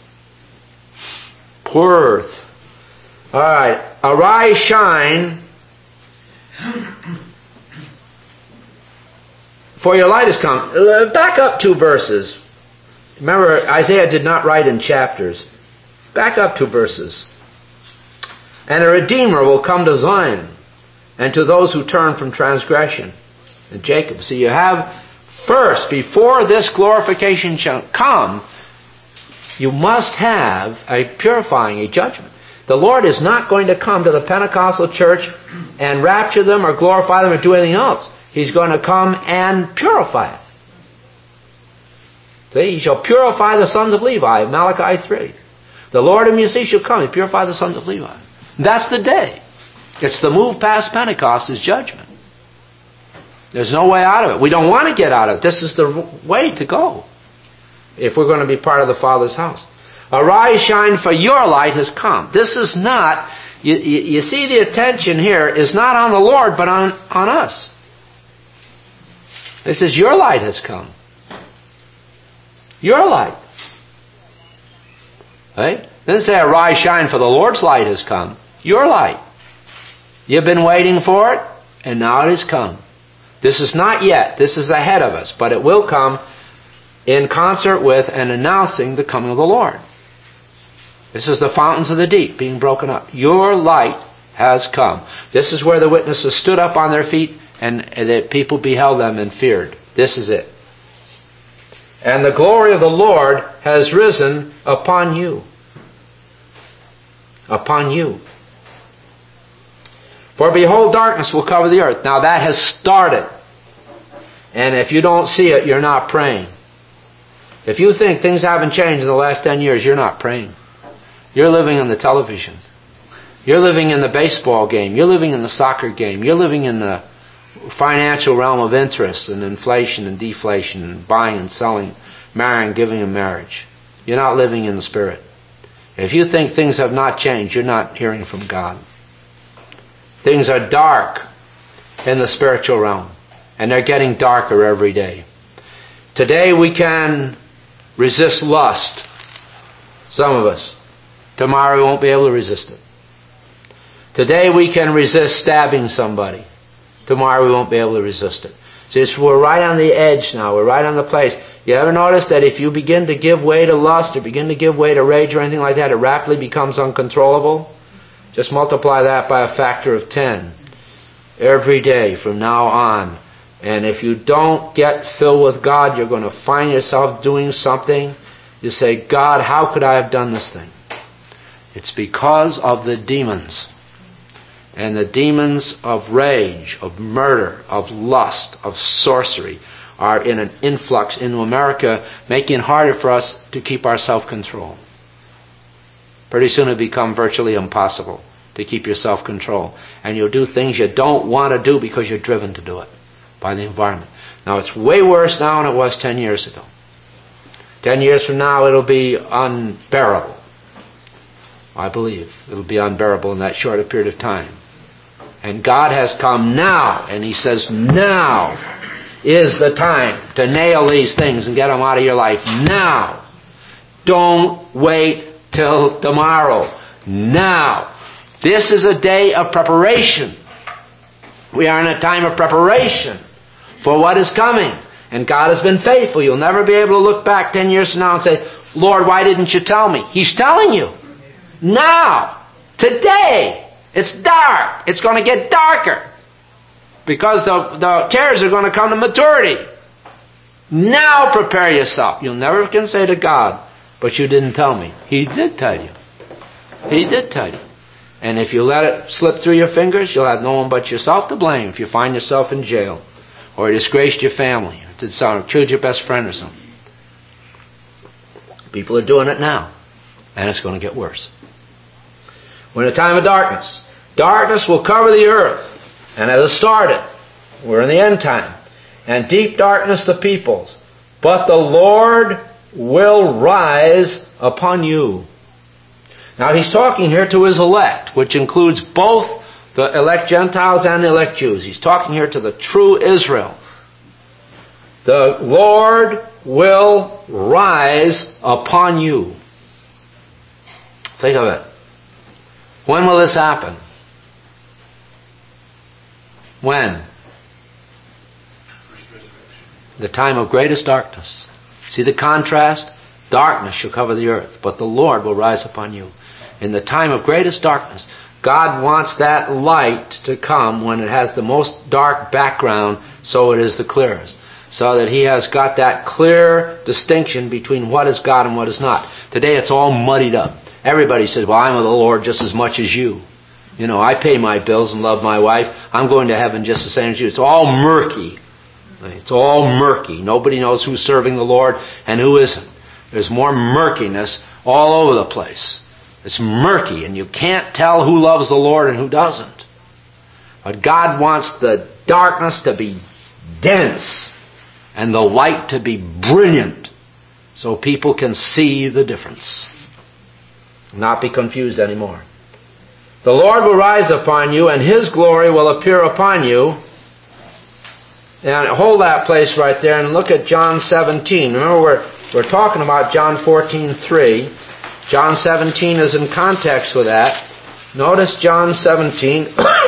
Poor earth. All right, arise, shine, For your light has come. Back up two verses. Remember, Isaiah did not write in chapters. Back up two verses. And a Redeemer will come to Zion, and to those who turn from transgression. And Jacob. So you have first, before this glorification shall come, you must have a purifying, a judgment. The Lord is not going to come to the Pentecostal church and rapture them or glorify them or do anything else. He's going to come and purify it. See, he shall purify the sons of Levi, Malachi three. The Lord whom you see shall come and purify the sons of Levi. That's the day. It's the move past Pentecost is judgment. There's no way out of it. We don't want to get out of it. This is the way to go if we're going to be part of the Father's house. Arise, shine, for your light has come. This is not, you, you, you see the attention here is not on the Lord but on, on us. It says your light has come. Your light. Right? Then say, arise, shine, for the Lord's light has come. Your light. You've been waiting for it, and now it has come. This is not yet. This is ahead of us, but it will come in concert with and announcing the coming of the Lord. This is the fountains of the deep being broken up. Your light has come. This is where the witnesses stood up on their feet and the people beheld them and feared. This is it. And the glory of the Lord has risen upon you. Upon you. For behold, darkness will cover the earth. Now that has started. And if you don't see it, you're not praying. If you think things haven't changed in the last ten years, you're not praying. You're living in the television. You're living in the baseball game. You're living in the soccer game. You're living in the financial realm of interest and inflation and deflation and buying and selling, marrying, giving and marriage. You're not living in the Spirit. If you think things have not changed, you're not hearing from God. Things are dark in the spiritual realm, and they're getting darker every day. Today we can resist lust. Some of us. Tomorrow we won't be able to resist it. Today we can resist stabbing somebody. Tomorrow we won't be able to resist it. See, it's, we're right on the edge now. We're right on the place. You ever notice that if you begin to give way to lust or begin to give way to rage or anything like that, it rapidly becomes uncontrollable? Just multiply that by a factor of ten every day from now on. And if you don't get filled with God, you're going to find yourself doing something. You say, God, how could I have done this thing? It's because of the demons. And the demons of rage, of murder, of lust, of sorcery are in an influx into America, making it harder for us to keep our self-control. Pretty soon it'll become virtually impossible to keep your self-control. And you'll do things you don't want to do because you're driven to do it by the environment. Now it's way worse now than it was ten years ago. Ten years from now it'll be unbearable. I believe it'll be unbearable in that shorter period of time. And God has come now, and He says now is the time to nail these things and get them out of your life. Now. Don't wait till tomorrow. Now. This is a day of preparation. We are in a time of preparation for what is coming. And God has been faithful. You'll never be able to look back ten years from now and say, Lord, why didn't you tell me? He's telling you. Now. Today. It's dark. It's going to get darker. Because the, the tares are going to come to maturity. Now prepare yourself. You'll never can say to God, but you didn't tell me. He did tell you. He did tell you. And if you let it slip through your fingers, you'll have no one but yourself to blame if you find yourself in jail or disgraced your family or did something, killed your best friend or something. People are doing it now. And it's going to get worse. We're in a time of darkness. Darkness will cover the earth. And it has started. We're in the end time. And deep darkness the peoples. But the Lord will rise upon you. Now he's talking here to his elect, which includes both the elect Gentiles and the elect Jews. He's talking here to the true Israel. The Lord will rise upon you. Think of it. When will this happen? When? The time of greatest darkness. See the contrast? Darkness shall cover the earth, but the Lord will rise upon you. In the time of greatest darkness, God wants that light to come when it has the most dark background, so it is the clearest. So that He has got that clear distinction between what is God and what is not. Today it's all muddied up. Everybody says, well, I'm of the Lord just as much as you. You know, I pay my bills and love my wife. I'm going to heaven just the same as you. It's all murky. It's all murky. Nobody knows who's serving the Lord and who isn't. There's more murkiness all over the place. It's murky, and you can't tell who loves the Lord and who doesn't. But God wants the darkness to be dense and the light to be brilliant so people can see the difference. Not be confused anymore. The Lord will rise upon you, and His glory will appear upon you. And hold that place right there and look at John seventeen. Remember, we're, we're talking about John fourteen three. John seventeen is in context with that. Notice John seventeen,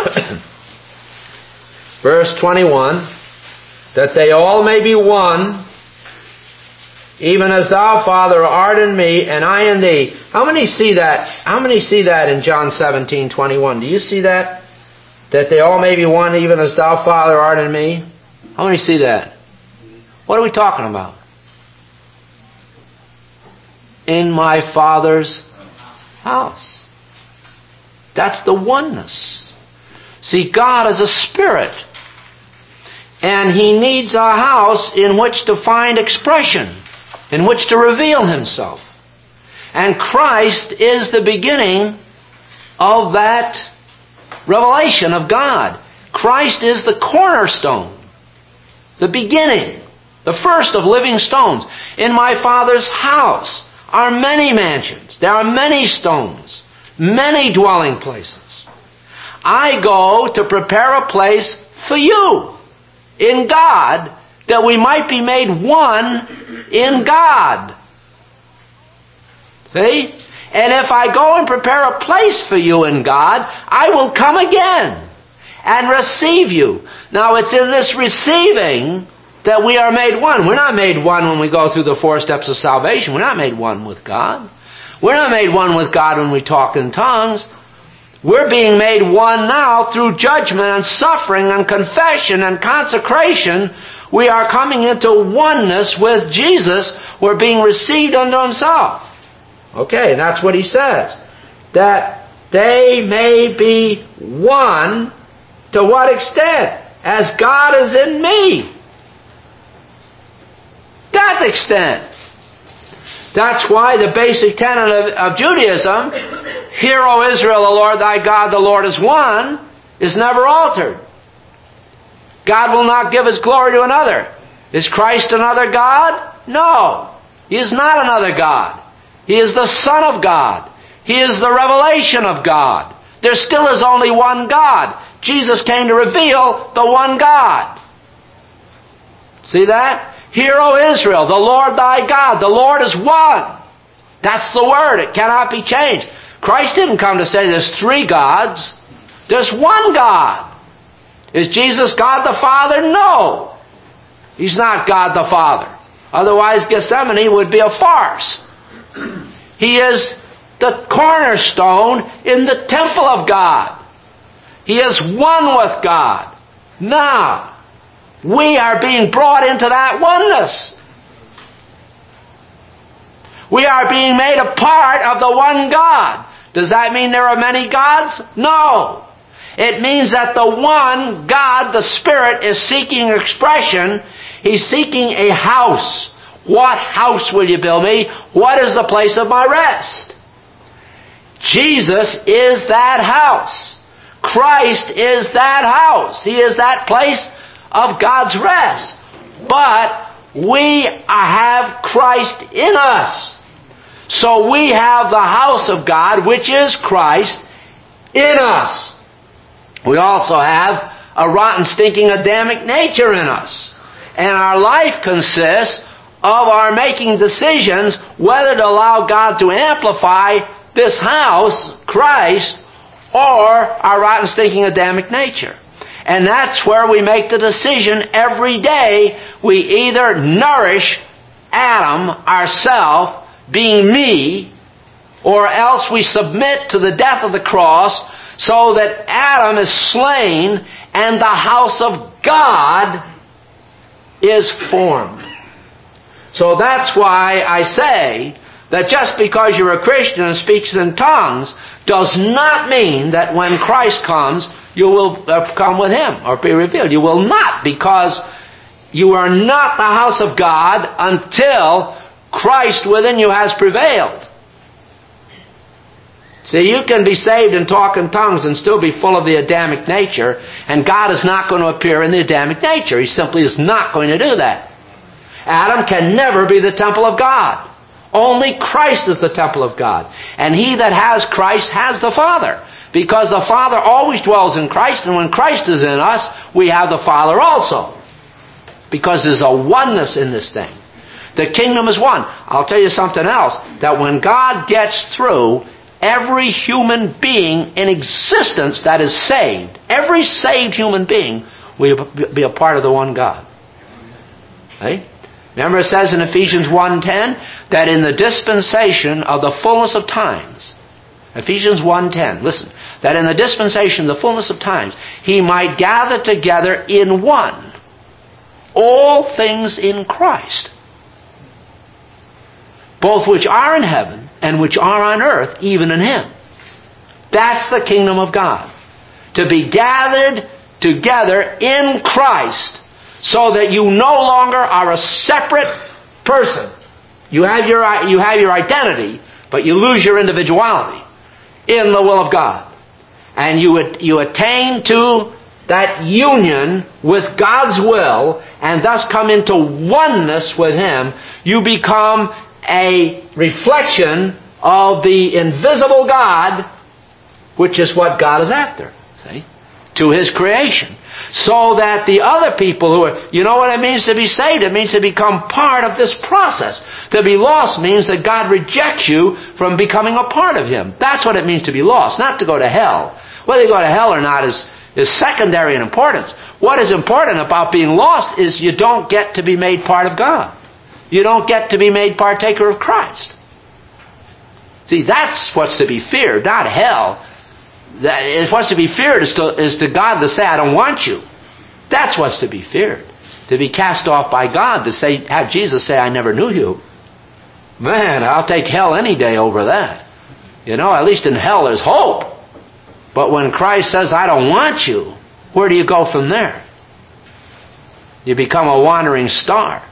verse twenty-one, that they all may be one, even as thou, Father, art in me, and I in thee. How many see that? How many see that in John seventeen twenty-one? Do you see that? That they all may be one, even as thou, Father, art in me? How many see that? What are we talking about? In my Father's house. That's the oneness. See, God is a spirit. And He needs a house in which to find expression, in which to reveal Himself. And Christ is the beginning of that revelation of God. Christ is the cornerstone, the beginning, the first of living stones. In my Father's house are many mansions. There are many stones, many dwelling places. I go to prepare a place for you in God, that we might be made one in God. See? And if I go and prepare a place for you in God, I will come again and receive you. Now, it's in this receiving that we are made one. We're not made one when we go through the four steps of salvation. We're not made one with God. We're not made one with God when we talk in tongues. We're being made one now through judgment and suffering and confession and consecration. We are coming into oneness with Jesus. We're being received unto Himself. Okay, and that's what He says. That they may be one. To what extent? As God is in me. That extent. That's why the basic tenet of, of Judaism, Hear, O Israel, the Lord thy God, the Lord is one, is never altered. God will not give His glory to another. Is Christ another God? No. He is not another God. He is the Son of God. He is the revelation of God. There still is only one God. Jesus came to reveal the one God. See that? Hear, O Israel, the Lord thy God. The Lord is one. That's the word. It cannot be changed. Christ didn't come to say there's three gods. There's one God. Is Jesus God the Father? No. He's not God the Father. Otherwise, Gethsemane would be a farce. He is the cornerstone in the temple of God. He is one with God. Now, we are being brought into that oneness. We are being made a part of the one God. Does that mean there are many gods? No. It means that the one God, the Spirit, is seeking expression. He's seeking a house. What house will you build me? What is the place of my rest? Jesus is that house. Christ is that house. He is that place of God's rest. But we have Christ in us. So we have the house of God, which is Christ, in us. We also have a rotten, stinking, Adamic nature in us. And our life consists of our making decisions whether to allow God to amplify this house, Christ, or our rotten, stinking, Adamic nature. And that's where we make the decision every day. We either nourish Adam, ourself, being me, or else we submit to the death of the cross so that Adam is slain and the house of God is formed. So that's why I say that just because you're a Christian and speaks in tongues does not mean that when Christ comes, you will come with Him or be revealed. You will not, because you are not the house of God until Christ within you has prevailed. See, you can be saved and talk in tongues and still be full of the Adamic nature, and God is not going to appear in the Adamic nature. He simply is not going to do that. Adam can never be the temple of God. Only Christ is the temple of God. And he that has Christ has the Father. Because the Father always dwells in Christ, and when Christ is in us, we have the Father also. Because there's a oneness in this thing. The kingdom is one. I'll tell you something else, that when God gets through, every human being in existence that is saved, every saved human being will be a part of the one God. Right? Remember it says in Ephesians one ten that in the dispensation of the fullness of times, Ephesians one ten, listen, that in the dispensation of the fullness of times, He might gather together in one all things in Christ, both which are in heaven and which are on earth, even in Him. That's the kingdom of God. To be gathered together in Christ, so that you no longer are a separate person. You have your, you have your identity, but you lose your individuality in the will of God. And you, you attain to that union with God's will, and thus come into oneness with Him. You become a reflection of the invisible God, which is what God is after, see, to His creation. So that the other people who are, you know what it means to be saved? It means to become part of this process. To be lost means that God rejects you from becoming a part of Him. That's what it means to be lost, not to go to hell. Whether you go to hell or not is, is secondary in importance. What is important about being lost is you don't get to be made part of God. You don't get to be made partaker of Christ. See, that's what's to be feared, not hell. That, what's to be feared is to, is to God to say, I don't want you. That's what's to be feared. To be cast off by God, to say, have Jesus say, I never knew you. Man, I'll take hell any day over that. You know, at least in hell there's hope. But when Christ says, I don't want you, where do you go from there? You become a wandering star.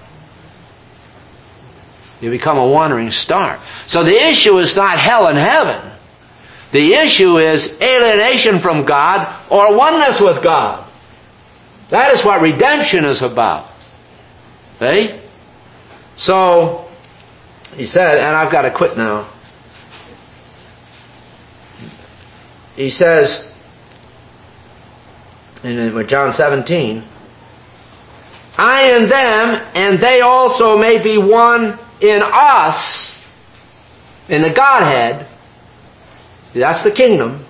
You become a wandering star. So the issue is not hell and heaven. The issue is alienation from God or oneness with God. That is what redemption is about. See? So, he said, and I've got to quit now. He says, in John seventeen, I in them, and they also may be one in us, in the Godhead. That's the kingdom.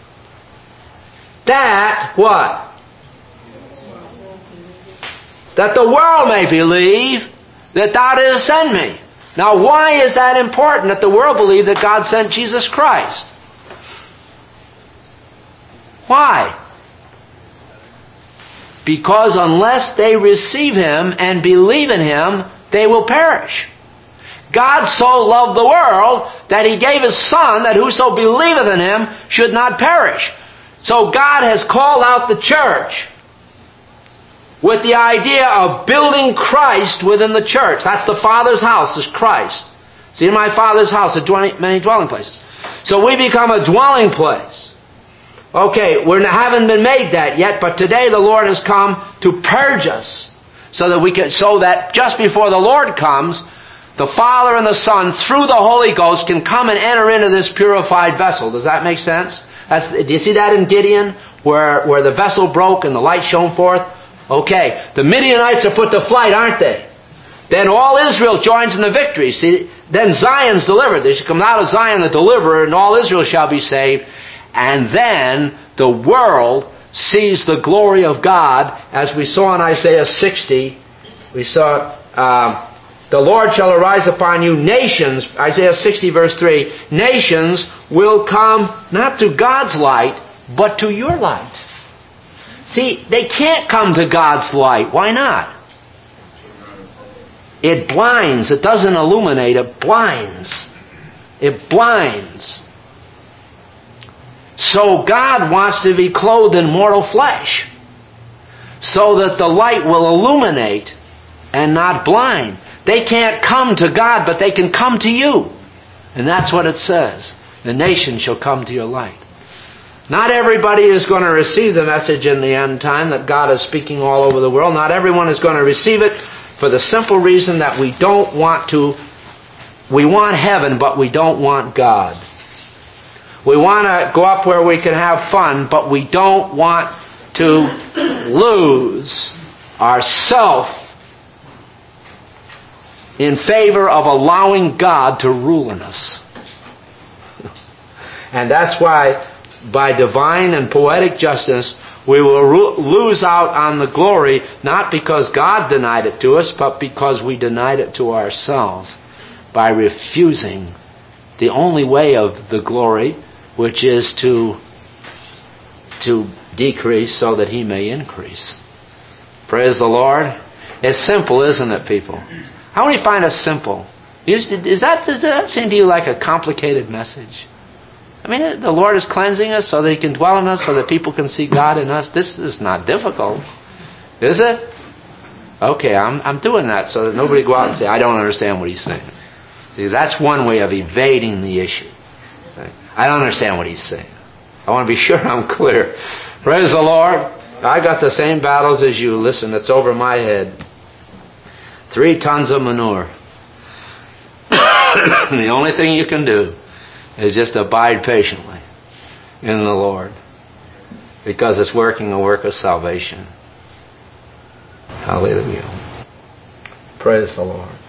That, what? That the world may believe that thou didst send me. Now, why is that important that the world believe that God sent Jesus Christ? Why? Because unless they receive Him and believe in Him, they will perish. God so loved the world that He gave His Son, that whoso believeth in Him should not perish. So God has called out the church with the idea of building Christ within the church. That's the Father's house, is Christ. See, in my Father's house are many dwelling places. So we become a dwelling place. Okay, we haven't been made that yet, but today the Lord has come to purge us, so that we can, so that just before the Lord comes, the Father and the Son, through the Holy Ghost, can come and enter into this purified vessel. Does that make sense? That's, do you see that in Gideon, where, where the vessel broke and the light shone forth? Okay, the Midianites are put to flight, aren't they? Then all Israel joins in the victory. See, then Zion's delivered. There shall come out of Zion the deliverer, and all Israel shall be saved. And then the world sees the glory of God, as we saw in Isaiah sixty, we saw um, the Lord shall arise upon you, nations, Isaiah sixty verse three, nations will come not to God's light, but to your light. See, they can't come to God's light. Why not? It blinds. It doesn't illuminate. It blinds. It blinds. So God wants to be clothed in mortal flesh, so that the light will illuminate and not blind. They can't come to God, but they can come to you. And that's what it says. The nation shall come to your light. Not everybody is going to receive the message in the end time that God is speaking all over the world. Not everyone is going to receive it for the simple reason that we don't want to, we want heaven, but we don't want God. We want to go up where we can have fun, but we don't want to lose ourself in favor of allowing God to rule in us. And that's why, by divine and poetic justice, we will ro- lose out on the glory, not because God denied it to us, but because we denied it to ourselves by refusing the only way of the glory, which is to, to decrease so that He may increase. Praise the Lord. It's simple, isn't it, people? How many find it simple? Is that, does that seem to you like a complicated message? I mean, the Lord is cleansing us so that He can dwell in us, so that people can see God in us. This is not difficult, is it? Okay, I'm I'm doing that so that nobody go out and say, I don't understand what He's saying. See, that's one way of evading the issue. Okay? I don't understand what He's saying. I want to be sure I'm clear. Praise the Lord. I got the same battles as you. Listen, it's over my head. Three tons of manure. The only thing you can do is just abide patiently in the Lord, because it's working a work of salvation. Hallelujah. Praise the Lord.